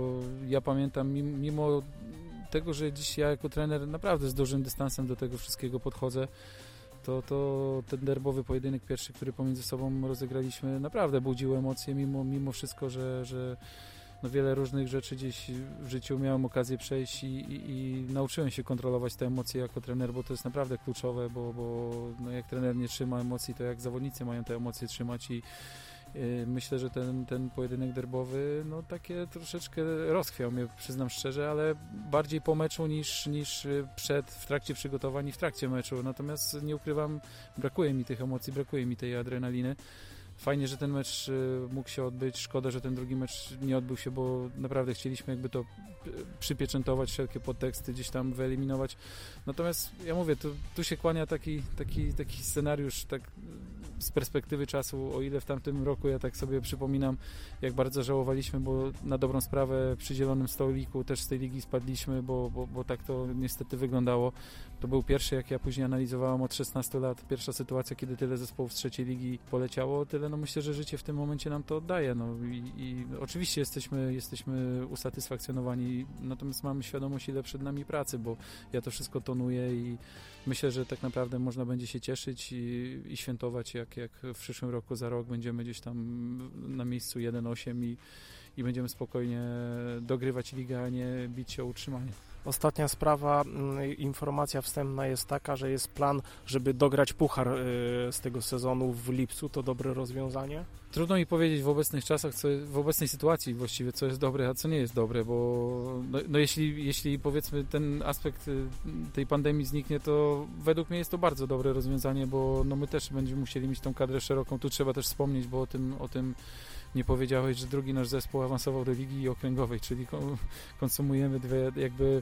ja pamiętam, mimo tego, że dziś ja jako trener naprawdę z dużym dystansem do tego wszystkiego podchodzę, to, to ten derbowy pojedynek pierwszy, który pomiędzy sobą rozegraliśmy, naprawdę budził emocje, mimo, mimo wszystko, że, że no wiele różnych rzeczy gdzieś w życiu miałem okazję przejść i, i, i nauczyłem się kontrolować te emocje jako trener, bo to jest naprawdę kluczowe, bo, bo no jak trener nie trzyma emocji, to jak zawodnicy mają te emocje trzymać i yy, myślę, że ten, ten pojedynek derbowy, no takie troszeczkę rozchwiał mnie, przyznam szczerze, ale bardziej po meczu niż, niż przed, w trakcie przygotowań i w trakcie meczu, natomiast nie ukrywam, brakuje mi tych emocji, brakuje mi tej adrenaliny. Fajnie, że ten mecz mógł się odbyć. Szkoda, że ten drugi mecz nie odbył się, bo naprawdę chcieliśmy jakby to przypieczętować, wszelkie podteksty gdzieś tam wyeliminować. Natomiast ja mówię, tu, tu się kłania taki, taki, taki scenariusz tak z perspektywy czasu, o ile w tamtym roku ja tak sobie przypominam, jak bardzo żałowaliśmy, bo na dobrą sprawę przy zielonym stoliku też z tej ligi spadliśmy, bo, bo, bo tak to niestety wyglądało. To był pierwszy, jak ja później analizowałem od szesnastu lat, pierwsza sytuacja, kiedy tyle zespołów z trzeciej ligi poleciało, tyle, no myślę, że życie w tym momencie nam to oddaje, no i, i oczywiście jesteśmy, jesteśmy usatysfakcjonowani, natomiast mamy świadomość, ile przed nami pracy, bo ja to wszystko tonuję i myślę, że tak naprawdę można będzie się cieszyć i, i świętować, jak, jak w przyszłym roku, za rok będziemy gdzieś tam na miejscu jeden osiem i, i będziemy spokojnie dogrywać ligę, a nie bić się o utrzymanie. Ostatnia sprawa, informacja wstępna jest taka, że jest plan, żeby dograć puchar z tego sezonu w lipcu. To dobre rozwiązanie? Trudno mi powiedzieć w obecnych czasach, co, w obecnej sytuacji właściwie, co jest dobre, a co nie jest dobre, bo no, no jeśli, jeśli powiedzmy ten aspekt tej pandemii zniknie, to według mnie jest to bardzo dobre rozwiązanie, bo no my też będziemy musieli mieć tą kadrę szeroką. Tu trzeba też wspomnieć, bo o tym, o tym nie powiedziałeś, że drugi nasz zespół awansował do Ligi Okręgowej, czyli konsumujemy dwie, jakby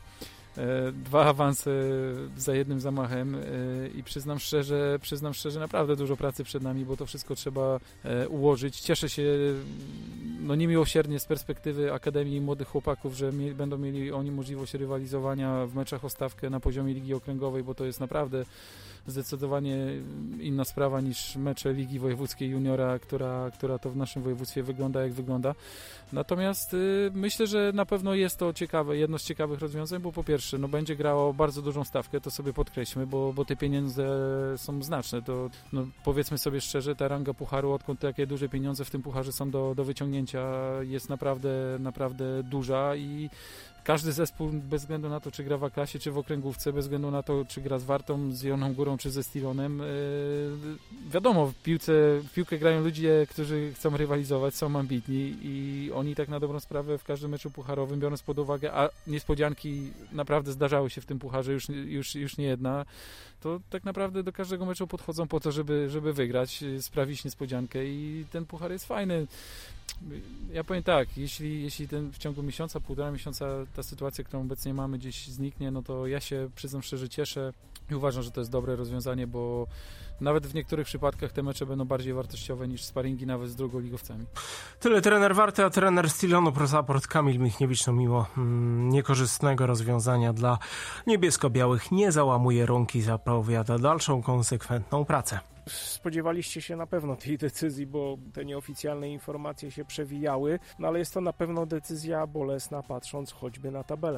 e, dwa awanse za jednym zamachem e, i przyznam szczerze, przyznam szczerze, naprawdę dużo pracy przed nami, bo to wszystko trzeba e, ułożyć. Cieszę się no niemiłosiernie z perspektywy Akademii Młodych Chłopaków, że mie- będą mieli oni możliwość rywalizowania w meczach o stawkę na poziomie Ligi Okręgowej, bo to jest naprawdę zdecydowanie inna sprawa niż mecze Ligi Wojewódzkiej Juniora, która, która to w naszym województwie wygląda jak wygląda. Natomiast y, myślę, że na pewno jest to ciekawe, jedno z ciekawych rozwiązań, bo po pierwsze, no będzie grało bardzo dużą stawkę, to sobie podkreślmy, bo, bo te pieniądze są znaczne. To, no, powiedzmy sobie szczerze, ta ranga pucharu, odkąd takie duże pieniądze w tym pucharze są do, do wyciągnięcia, jest naprawdę, naprawdę duża i każdy zespół, bez względu na to, czy gra w A-klasie, czy w okręgówce, bez względu na to, czy gra z Wartą, z Zieloną Górą, czy ze Stilonem, yy, wiadomo, w, piłce, w piłkę grają ludzie, którzy chcą rywalizować, są ambitni i oni tak na dobrą sprawę w każdym meczu pucharowym, biorąc pod uwagę, a niespodzianki naprawdę zdarzały się w tym pucharze, już, już, już nie jedna, to tak naprawdę do każdego meczu podchodzą po to, żeby, żeby wygrać, sprawić niespodziankę i ten puchar jest fajny. Ja powiem tak, jeśli, jeśli ten w ciągu miesiąca, półtora miesiąca ta sytuacja, którą obecnie mamy, gdzieś zniknie, no to ja się, przyznam szczerze, cieszę i uważam, że to jest dobre rozwiązanie, bo nawet w niektórych przypadkach te mecze będą bardziej wartościowe niż sparingi nawet z drugoligowcami. Tyle trener Warty, a trener Stilonu ProSupport Kamil Michniewicz, no mimo mm, niekorzystnego rozwiązania dla niebiesko-białych nie załamuje rąk, zapowiada dalszą konsekwentną pracę. Spodziewaliście się na pewno tej decyzji, bo te nieoficjalne informacje się przewijały, no ale jest to na pewno decyzja bolesna, patrząc choćby na tabelę.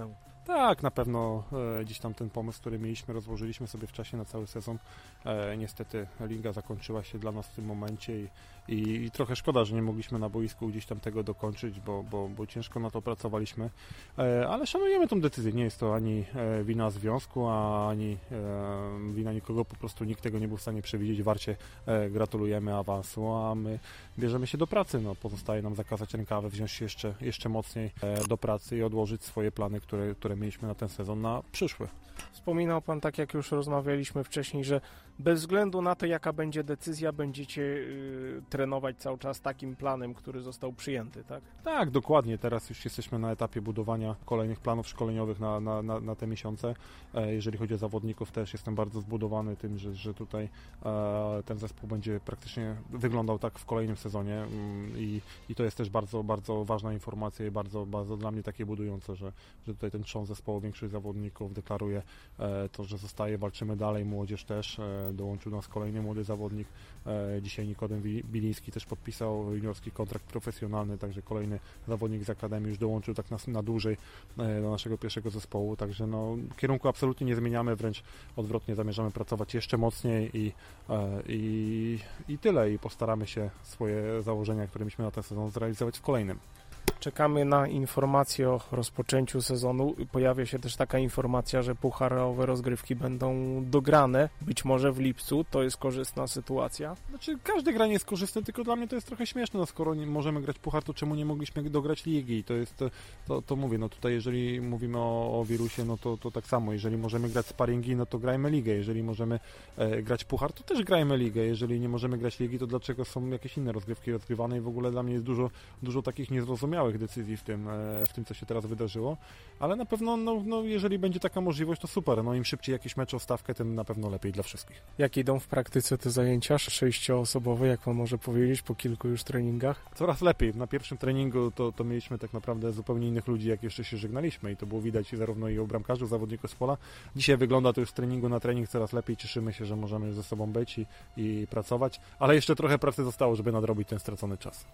Tak, na pewno e, gdzieś tam ten pomysł, który mieliśmy, rozłożyliśmy sobie w czasie na cały sezon. E, niestety liga zakończyła się dla nas w tym momencie i, i, i trochę szkoda, że nie mogliśmy na boisku gdzieś tam tego dokończyć, bo, bo, bo ciężko na to pracowaliśmy. E, ale szanujemy tą decyzję. Nie jest to ani e, wina związku, a ani e, wina nikogo. Po prostu nikt tego nie był w stanie przewidzieć. Warcie e, gratulujemy awansu, a my bierzemy się do pracy. No, pozostaje nam zakazać rękawy, wziąć się jeszcze, jeszcze mocniej e, do pracy i odłożyć swoje plany, które, które mieliśmy na ten sezon, na przyszły. Wspominał Pan, tak jak już rozmawialiśmy wcześniej, że bez względu na to, jaka będzie decyzja, będziecie y, trenować cały czas takim planem, który został przyjęty, tak? Tak, dokładnie. Teraz już jesteśmy na etapie budowania kolejnych planów szkoleniowych na, na, na, na te miesiące. E, jeżeli chodzi o zawodników, też jestem bardzo zbudowany tym, że, że tutaj e, ten zespół będzie praktycznie wyglądał tak w kolejnym sezonie mm, i, i to jest też bardzo, bardzo ważna informacja i bardzo, bardzo dla mnie takie budujące, że, że tutaj ten trzon zespołu, większość zawodników deklaruje e, to, że zostaje, walczymy dalej, młodzież też. E, dołączył do nas kolejny młody zawodnik. E, dzisiaj Nikodem Biliński też podpisał juniorski kontrakt profesjonalny, także kolejny zawodnik z Akademii już dołączył tak na, na dłużej e, do naszego pierwszego zespołu, także no, kierunku absolutnie nie zmieniamy, wręcz odwrotnie zamierzamy pracować jeszcze mocniej i, e, i, i tyle i postaramy się swoje założenia, które mieliśmy na ten sezon, zrealizować w kolejnym. Czekamy na informację o rozpoczęciu sezonu. Pojawia się też taka informacja, że pucharowe rozgrywki będą dograne. Być może w lipcu. To jest korzystna sytuacja. Znaczy, każde granie jest korzystne, tylko dla mnie to jest trochę śmieszne. No, skoro nie możemy grać puchar, to czemu nie mogliśmy dograć ligi? I to jest, to, to mówię, no tutaj jeżeli mówimy o, o wirusie, no to, to tak samo. Jeżeli możemy grać sparingi, no to grajmy ligę. Jeżeli możemy e, grać puchar, to też grajmy ligę. Jeżeli nie możemy grać ligi, to dlaczego są jakieś inne rozgrywki rozgrywane? I w ogóle dla mnie jest dużo, dużo takich niezrozumiałych decyzji w tym, w tym, co się teraz wydarzyło, ale na pewno, no, no, jeżeli będzie taka możliwość, to super. No im szybciej jakiś mecz o stawkę, tym na pewno lepiej dla wszystkich. Jak idą w praktyce te zajęcia sześcioosobowe, jak Pan może powiedzieć, po kilku już treningach? Coraz lepiej. Na pierwszym treningu to, to mieliśmy tak naprawdę zupełnie innych ludzi, jak jeszcze się żegnaliśmy i to było widać zarówno i u bramkarzy, zawodników z pola. Dzisiaj wygląda to już z treningu na trening coraz lepiej. Cieszymy się, że możemy ze sobą być i, i pracować, ale jeszcze trochę pracy zostało, żeby nadrobić ten stracony czas.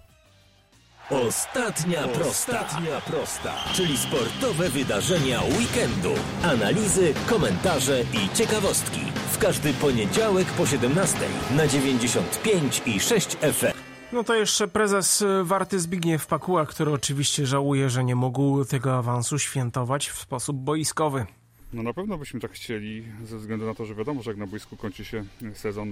Ostatnia prosta. Ostatnia prosta, czyli sportowe wydarzenia weekendu. Analizy, komentarze i ciekawostki. W każdy poniedziałek po siedemnastej na dziewięćdziesiąt pięć i sześć F M. No to jeszcze prezes Warty Zbigniew Pakuła, który oczywiście żałuje, że nie mógł tego awansu świętować w sposób boiskowy. No na pewno byśmy tak chcieli, ze względu na to, że wiadomo, że jak na boisku kończy się sezon,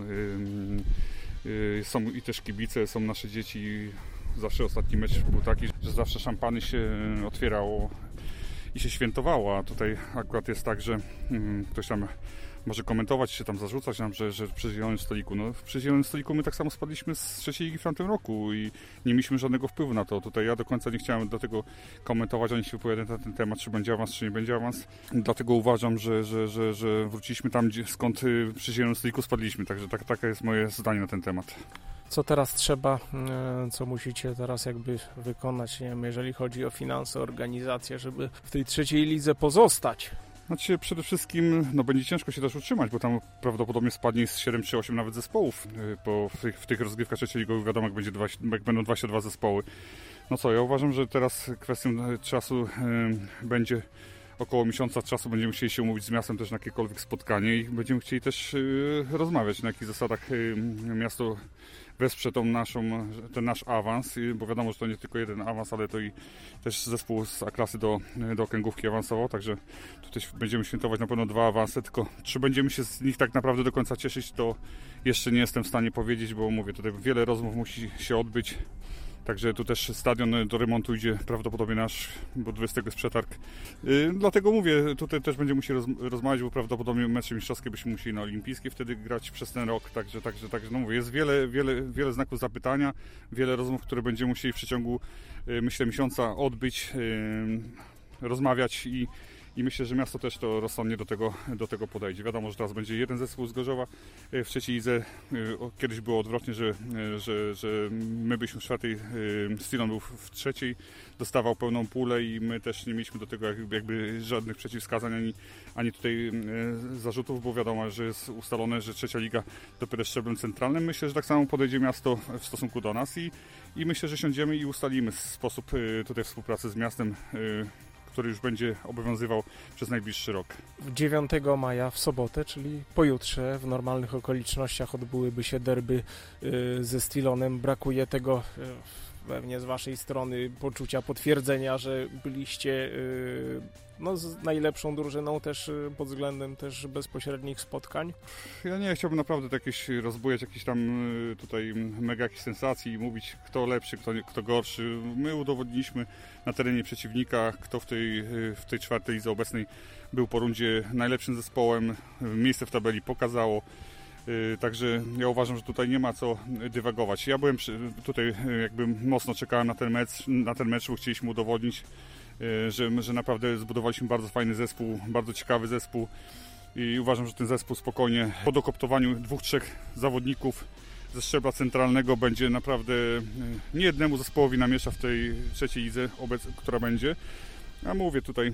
yy, yy, są i też kibice, są nasze dzieci. Zawsze ostatni mecz był taki, że zawsze szampany się otwierało i się świętowało, a tutaj akurat jest tak, że hmm, ktoś tam może komentować, czy tam zarzucać nam, że, że przy zielonym stoliku. No przy zielonym stoliku my tak samo spadliśmy z trzeciej ligi w tamtym roku i nie mieliśmy żadnego wpływu na to. Tutaj ja do końca nie chciałem do tego komentować, ani się wypowiadać na ten temat, czy będzie awans, czy nie będzie awans. Dlatego uważam, że, że, że, że wróciliśmy tam, gdzie, skąd przy zielonym stoliku spadliśmy. Także tak, takie jest moje zdanie na ten temat. Co teraz trzeba, co musicie teraz jakby wykonać, nie wiem, jeżeli chodzi o finanse, organizację, żeby w tej trzeciej lidze pozostać? Znaczy przede wszystkim no, będzie ciężko się też utrzymać, bo tam prawdopodobnie spadnie z siedem czy osiem nawet zespołów, bo w tych, w tych rozgrywkach trzeciej ligowych wiadomo, jak, będzie dwadzieścia, jak będą dwadzieścia dwa zespoły. No co, ja uważam, że teraz kwestią czasu y, będzie około miesiąca czasu, będziemy chcieli się umówić z miastem też na jakiekolwiek spotkanie i będziemy chcieli też y, rozmawiać, na jakich zasadach y, miasto wesprze tą naszą, ten nasz awans, bo wiadomo, że to nie tylko jeden awans, ale to i też zespół z A-klasy do, do okręgówki awansował, także tutaj będziemy świętować na pewno dwa awanse, tylko czy będziemy się z nich tak naprawdę do końca cieszyć, to jeszcze nie jestem w stanie powiedzieć, bo mówię, tutaj wiele rozmów musi się odbyć. Także tu też stadion do remontu idzie prawdopodobnie nasz, bo dwudziestego jest przetarg. Yy, dlatego mówię, tutaj też będziemy musieli roz, rozmawiać, bo prawdopodobnie mecze mistrzowskie byśmy musieli na olimpijskie wtedy grać przez ten rok. Także, także, także no mówię, jest wiele, wiele, wiele znaków zapytania, wiele rozmów, które będziemy musieli w przeciągu, yy, myślę, miesiąca odbyć, yy, rozmawiać i I myślę, że miasto też to rozsądnie do tego, do tego podejdzie. Wiadomo, że teraz będzie jeden zespół z Gorzowa w trzeciej lidze. Kiedyś było odwrotnie, że, że, że my byliśmy w czwartej, Stilon był w trzeciej, dostawał pełną pulę i my też nie mieliśmy do tego jakby, jakby żadnych przeciwwskazań ani, ani tutaj zarzutów, bo wiadomo, że jest ustalone, że trzecia liga dopiero szczeblem centralnym. Myślę, że tak samo podejdzie miasto w stosunku do nas i, i myślę, że siądziemy i ustalimy sposób tutaj współpracy z miastem, który już będzie obowiązywał przez najbliższy rok. dziewiątego maja w sobotę, czyli pojutrze w normalnych okolicznościach odbyłyby się derby ze Stilonem. Brakuje tego pewnie z waszej strony poczucia potwierdzenia, że byliście no, z najlepszą drużyną też pod względem też bezpośrednich spotkań. Ja nie chciałbym naprawdę jakieś rozbujać jakichś tam tutaj mega jakichś sensacji i mówić kto lepszy, kto, kto gorszy. My udowodniliśmy na terenie przeciwnika, kto w tej, w tej czwartej lidze obecnej był po rundzie najlepszym zespołem. Miejsce w tabeli pokazało. Także ja uważam, że tutaj nie ma co dywagować. Ja byłem tutaj jakby mocno czekałem na ten mecz, na ten mecz, bo chcieliśmy udowodnić, że, że naprawdę zbudowaliśmy bardzo fajny zespół, bardzo ciekawy zespół i uważam, że ten zespół spokojnie po dokoptowaniu dwóch, trzech zawodników ze szczebla centralnego będzie naprawdę nie jednemu zespołowi namiesza w tej trzeciej lidze, która będzie. Ja mówię tutaj,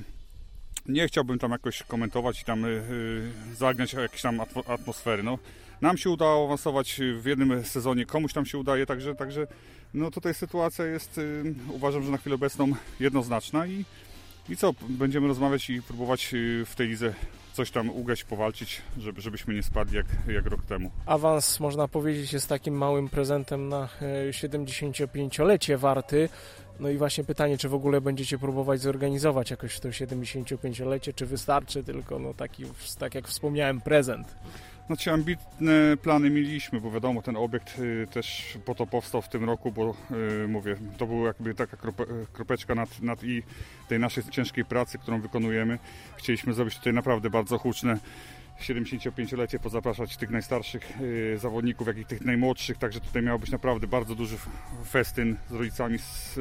nie chciałbym tam jakoś komentować i tam yy, zagniać jakieś tam atmosfery. No, nam się udało awansować w jednym sezonie, komuś tam się udaje, także, także no tutaj sytuacja jest, yy, uważam, że na chwilę obecną jednoznaczna i, i co, będziemy rozmawiać i próbować yy, w tej lidze coś tam ugrać, powalczyć, żeby, żebyśmy nie spadli jak, jak rok temu. Awans, można powiedzieć, jest takim małym prezentem na siedemdziesięciopięciolecie Warty. No i właśnie pytanie, czy w ogóle będziecie próbować zorganizować jakoś to siedemdziesięciopięciolecie, czy wystarczy tylko, no taki, tak jak wspomniałem, prezent? Znaczy ambitne plany mieliśmy, bo wiadomo, ten obiekt y, też po to powstał w tym roku, bo y, mówię, to była jakby taka krope, kropeczka nad, nad i tej naszej ciężkiej pracy, którą wykonujemy. Chcieliśmy zrobić tutaj naprawdę bardzo huczne siedemdziesięciopięciolecie, pozapraszać tych najstarszych y, zawodników, jak i tych najmłodszych, także tutaj miał być naprawdę bardzo duży festyn z rodzicami, z,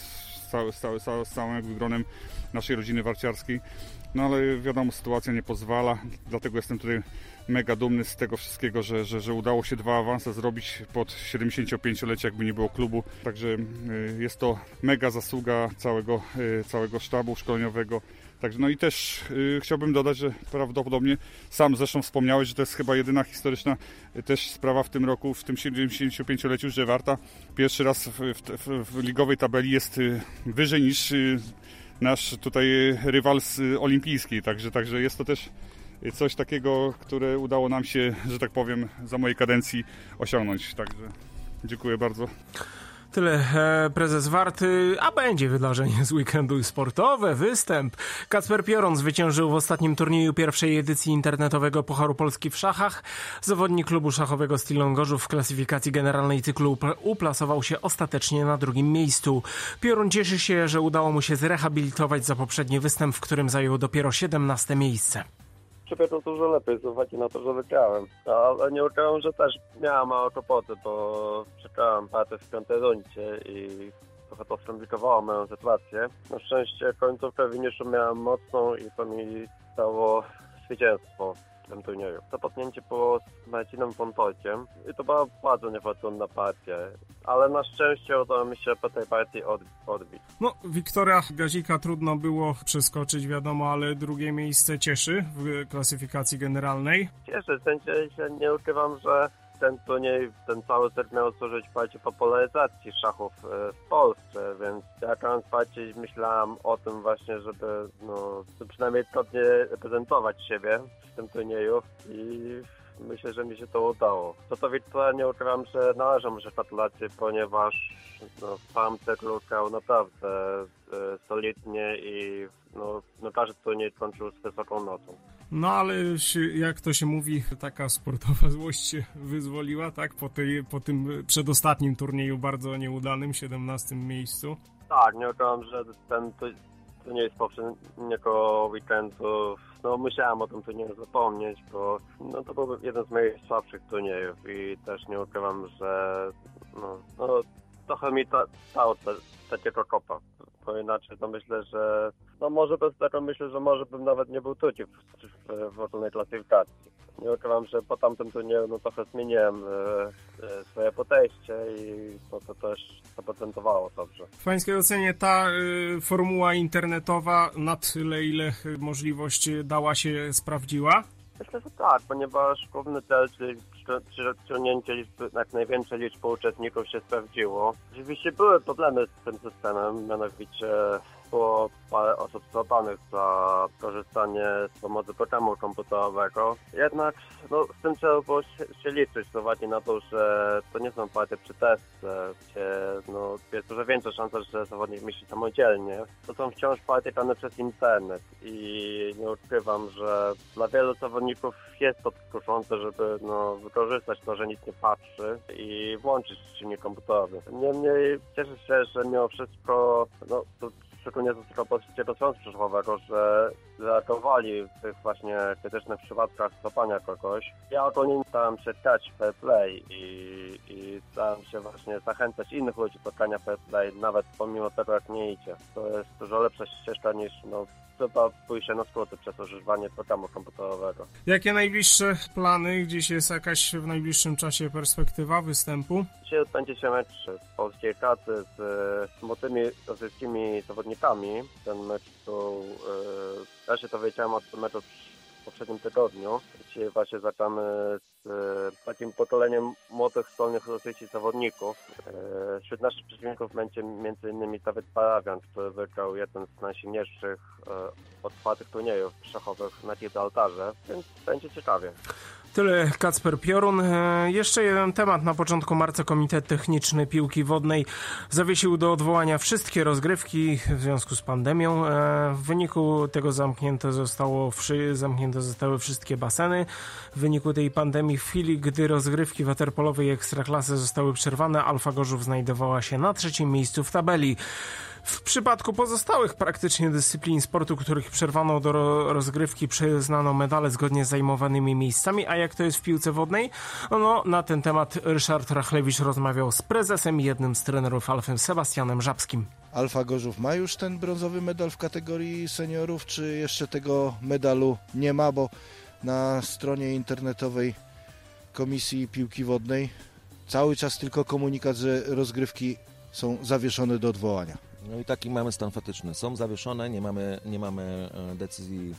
z, całe, z, całe, z całym gronem naszej rodziny warciarskiej. No ale wiadomo, sytuacja nie pozwala, dlatego jestem tutaj mega dumny z tego wszystkiego, że, że, że udało się dwa awanse zrobić pod siedemdziesięciopięciolecie, jakby nie było klubu. Także jest to mega zasługa całego, całego sztabu szkoleniowego. Także no i też y, chciałbym dodać, że prawdopodobnie sam zresztą wspomniałeś, że to jest chyba jedyna historyczna y, też sprawa w tym roku, w tym siedemdziesięciopięcioleciu, że Warta pierwszy raz w, w, w ligowej tabeli jest y, wyżej niż y, nasz tutaj rywal z y, olimpijskiej. Także, także jest to też coś takiego, które udało nam się, że tak powiem, za mojej kadencji osiągnąć. Także dziękuję bardzo. Tyle prezes Warty, a będzie wydarzenie z weekendu sportowe, występ. Kacper Pioron zwyciężył w ostatnim turnieju pierwszej edycji internetowego Pucharu Polski w szachach. Zawodnik klubu szachowego Stilon Gorzów w klasyfikacji generalnej cyklu uplasował się ostatecznie na drugim miejscu. Pioron cieszy się, że udało mu się zrehabilitować za poprzedni występ, w którym zajął dopiero siedemnaste miejsce. Przebiegło dużo lepiej z uwagi na to, że wygrałem. Ale nie ukrywam, że też miałem mało kłopoty, bo przegrałem partę w piątej rundzie i trochę to skomplikowało moją sytuację. Na szczęście końcówkę finiszu miałem mocną i to mi dało zwycięstwo w tym turnieju. To potknięcie było z Marcinem Pontolkiem i to była bardzo niefortunna partia, ale na szczęście udało mi się po tej partii od, odbić. No, Wiktoria Gazika trudno było przeskoczyć, wiadomo, ale drugie miejsce cieszy w klasyfikacji generalnej. Cieszy, w sensie się nie ukrywam, że ten turniej, ten cały cykl miał służyć bardziej popularyzacji szachów w Polsce, więc jak bardziej myślałem o tym właśnie, żeby no, przynajmniej godnie reprezentować siebie w tym turnieju i myślę, że mi się to udało. Co to Wiktoria, nie ukrywam, że należą mu się gratulacje, ponieważ no, w całym cyklu grał naprawdę e, solidnie i no, no, każdy turniej kończył z wysoką notą. No ale jak to się mówi, taka sportowa złość się wyzwoliła, tak? Po, tej, po tym przedostatnim turnieju bardzo nieudanym, siedemnastym miejscu. Tak, nie ukrywam, że ten turniej z poprzedniego weekendu, no musiałem o tym turnieju zapomnieć, bo no, to był jeden z moich słabszych turniejów i też nie ukrywam, że no, no trochę mi ta, dało ta, takiego kopa. Bo inaczej to myślę, że no może bez tego myślę, że może bym nawet nie był tuci w, w, w ogólnej klasyfikacji. Nie ukrywam, że po tamtym turnieju no trochę zmieniłem e, e, swoje podejście i to, to też zaprocentowało dobrze. W pańskiej ocenie ta y, formuła internetowa na tyle, ile możliwość dała się sprawdziła? Myślę, że tak, ponieważ główny cel, czyli przyciągnięcie liczby, jak największej liczby uczestników się sprawdziło. Oczywiście były problemy z tym systemem, mianowicie było parę osób złapanych za korzystanie z pomocy programu komputerowego. Jednak no, z tym trzeba było się, się liczyć, z uwagi na to, że to nie są partie przy testce, gdzie no, jest dużo większa szansa, że zawodnik myśli samodzielnie. To są wciąż partie grane przez internet i nie ukrywam, że dla wielu zawodników jest to kuszące, żeby no, wykorzystać to, że nic nie patrzy i włączyć czynnik komputerowy. Niemniej cieszę się, że mimo wszystko no, to szczególnie z tego polskiego związku szachowego, że reagowali w tych właśnie krytycznych przypadkach stopania kogoś. Ja ogólnie starałem się grać fair play i, i starałem się właśnie zachęcać innych ludzi do grania fair play, nawet pomimo tego, jak nie idzie. To jest dużo lepsza ścieżka niż no, chyba pójście na skróty przez używanie programu komputerowego. Jakie najbliższe plany? Gdzieś jest jakaś w najbliższym czasie perspektywa występu? Dzisiaj odbędzie się mecz z polskiej kadry z, z młodymi rosyjskimi zawodnikami. Ten mecz był... Yy, ja się dowiedziałem od meczu w poprzednim tygodniu. Dzisiaj właśnie zagramy z e, takim pokoleniem młodych, zdolnych rosyjskich zawodników. E, wśród naszych przeciwników będzie między innymi Dawid Parawian, który wygrał jeden z najsilniejszych e, otwartych turniejów szachowych na Gibraltarze, więc będzie ciekawie. Tyle Kacper Piorun. E, jeszcze jeden temat. Na początku marca Komitet Techniczny Piłki Wodnej zawiesił do odwołania wszystkie rozgrywki w związku z pandemią. E, w wyniku tego zamknięte zostało, wszy, zamknięte zostały wszystkie baseny. W wyniku tej pandemii, w chwili gdy rozgrywki waterpolowej Ekstraklasy zostały przerwane, Alfa Gorzów znajdowała się na trzecim miejscu w tabeli. W przypadku pozostałych praktycznie dyscyplin sportu, których przerwano do rozgrywki, przyznano medale zgodnie z zajmowanymi miejscami. A jak to jest w piłce wodnej? No, na ten temat Ryszard Rachlewicz rozmawiał z prezesem i jednym z trenerów Alfy, Sebastianem Żabskim. Alfa Gorzów ma już ten brązowy medal w kategorii seniorów, czy jeszcze tego medalu nie ma? Bo na stronie internetowej Komisji Piłki Wodnej cały czas tylko komunikat, że rozgrywki są zawieszone do odwołania. No i taki mamy stan faktyczny. Są zawieszone, nie mamy, nie mamy decyzji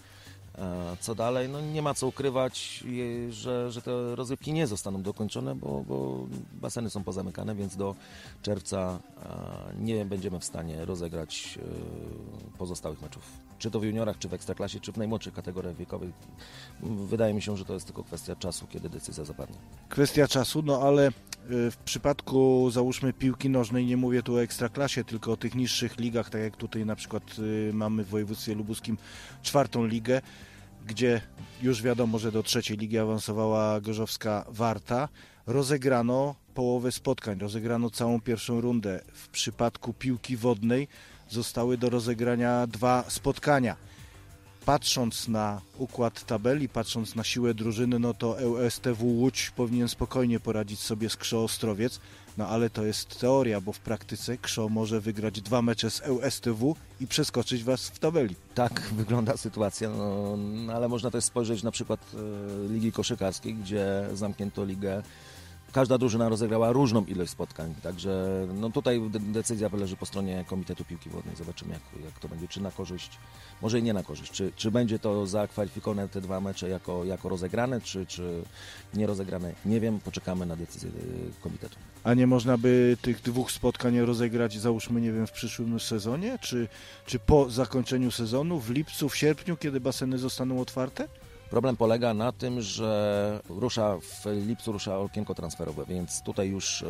co dalej. No nie ma co ukrywać, że, że te rozgrywki nie zostaną dokończone, bo, bo baseny są pozamykane, więc do czerwca nie będziemy w stanie rozegrać pozostałych meczów. Czy to w juniorach, czy w Ekstraklasie, czy w najmłodszych kategoriach wiekowych. Wydaje mi się, że to jest tylko kwestia czasu, kiedy decyzja zapadnie. Kwestia czasu, no ale w przypadku, załóżmy, piłki nożnej, nie mówię tu o Ekstraklasie, tylko o tych niższych ligach, tak jak tutaj na przykład mamy w województwie lubuskim czwartą ligę, gdzie już wiadomo, że do trzeciej ligi awansowała gorzowska Warta. Rozegrano połowę spotkań, rozegrano całą pierwszą rundę. W przypadku piłki wodnej zostały do rozegrania dwa spotkania. Patrząc na układ tabeli, patrząc na siłę drużyny, no to E U S T W Łódź powinien spokojnie poradzić sobie z K S Z O Ostrowiec, no ale to jest teoria, bo w praktyce K S Z O może wygrać dwa mecze z E U S T W i przeskoczyć was w tabeli. Tak wygląda sytuacja, no, no ale można też spojrzeć na przykład e, Ligi Koszykarskiej, gdzie zamknięto ligę. Każda drużyna rozegrała różną ilość spotkań, także no tutaj decyzja leży po stronie Komitetu Piłki Wodnej. Zobaczymy, jak, jak to będzie, czy na korzyść, może i nie na korzyść, czy, czy będzie to zakwalifikowane te dwa mecze jako, jako rozegrane, czy, czy nie rozegrane. Nie wiem, poczekamy na decyzję komitetu. A nie można by tych dwóch spotkań rozegrać, załóżmy, nie wiem, w przyszłym sezonie, czy, czy po zakończeniu sezonu, w lipcu, w sierpniu, kiedy baseny zostaną otwarte? Problem polega na tym, że rusza w lipcu rusza okienko transferowe, więc tutaj już y,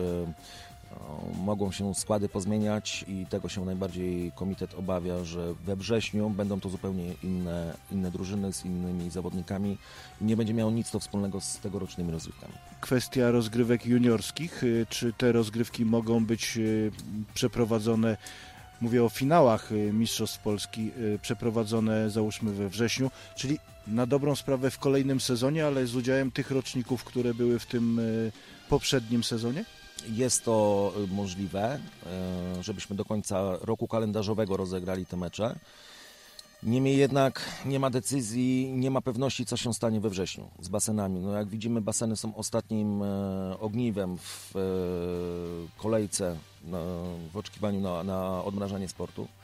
y, mogą się składy pozmieniać i tego się najbardziej komitet obawia, że we wrześniu będą to zupełnie inne, inne drużyny z innymi zawodnikami i nie będzie miało nic to wspólnego z tegorocznymi rozgrywkami. Kwestia rozgrywek juniorskich, czy te rozgrywki mogą być przeprowadzone, mówię o finałach Mistrzostw Polski, przeprowadzone załóżmy we wrześniu, czyli na dobrą sprawę w kolejnym sezonie, ale z udziałem tych roczników, które były w tym poprzednim sezonie? Jest to możliwe, żebyśmy do końca roku kalendarzowego rozegrali te mecze. Niemniej jednak nie ma decyzji, nie ma pewności, co się stanie we wrześniu z basenami. No jak widzimy, baseny są ostatnim ogniwem w kolejce w oczekiwaniu na, na odmrażanie sportu.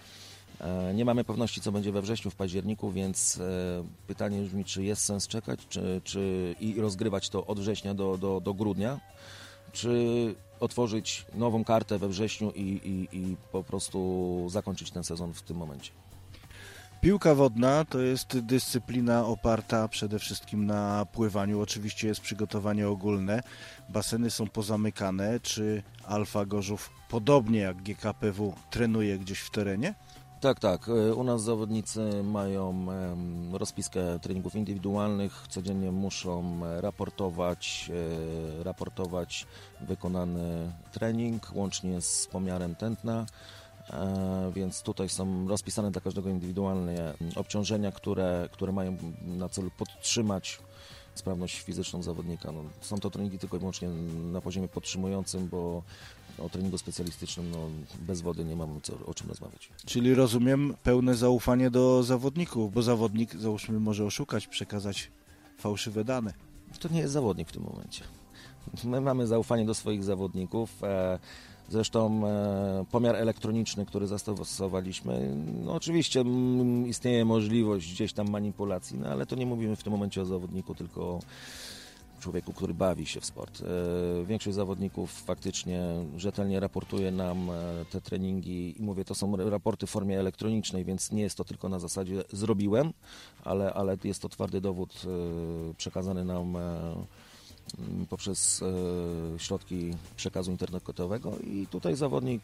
Nie mamy pewności, co będzie we wrześniu, w październiku, więc pytanie brzmi, czy jest sens czekać czy, czy i rozgrywać to od września do, do, do grudnia, czy otworzyć nową kartę we wrześniu i, i, i po prostu zakończyć ten sezon w tym momencie. Piłka wodna to jest dyscyplina oparta przede wszystkim na pływaniu. Oczywiście jest przygotowanie ogólne. Baseny są pozamykane. Czy Alfa Gorzów, podobnie jak G K P W, trenuje gdzieś w terenie? Tak, tak. U nas zawodnicy mają rozpiskę treningów indywidualnych. Codziennie muszą raportować, raportować wykonany trening, łącznie z pomiarem tętna. Więc tutaj są rozpisane dla każdego indywidualne obciążenia, które, które mają na celu podtrzymać sprawność fizyczną zawodnika. No, są to treningi tylko i wyłącznie na poziomie podtrzymującym, bo o treningu specjalistycznym no, bez wody nie mamy co, o czym rozmawiać. Czyli rozumiem pełne zaufanie do zawodników, bo zawodnik, załóżmy, może oszukać, przekazać fałszywe dane. To nie jest zawodnik w tym momencie. My mamy zaufanie do swoich zawodników. Zresztą e, pomiar elektroniczny, który zastosowaliśmy, no oczywiście m, istnieje możliwość gdzieś tam manipulacji, no ale to nie mówimy w tym momencie o zawodniku, tylko o człowieku, który bawi się w sport. E, większość zawodników faktycznie rzetelnie raportuje nam e, te treningi i mówię, to są raporty w formie elektronicznej, więc nie jest to tylko na zasadzie zrobiłem, ale, ale jest to twardy dowód e, przekazany nam e, poprzez e, środki przekazu internetowego i tutaj zawodnik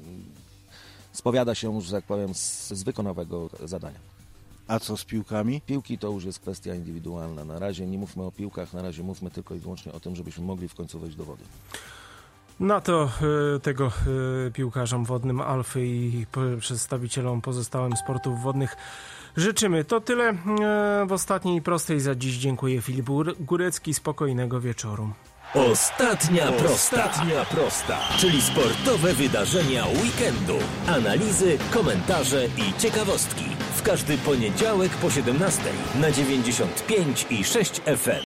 spowiada się, że tak powiem, z, z wykonawego zadania. A co z piłkami? Piłki to już jest kwestia indywidualna. Na razie nie mówmy o piłkach, na razie mówmy tylko i wyłącznie o tym, żebyśmy mogli w końcu wejść do wody. No to y, tego y, piłkarzom wodnym Alfy i y, przedstawicielom pozostałym sportów wodnych życzymy. To tyle y, w ostatniej prostej za dziś. Dziękuję. Filip Górecki. Spokojnego wieczoru. Ostatnia prosta. Ostatnia prosta, czyli sportowe wydarzenia weekendu. Analizy, komentarze i ciekawostki. W każdy poniedziałek po siedemnastej na dziewięćdziesiąt pięć i sześć F M.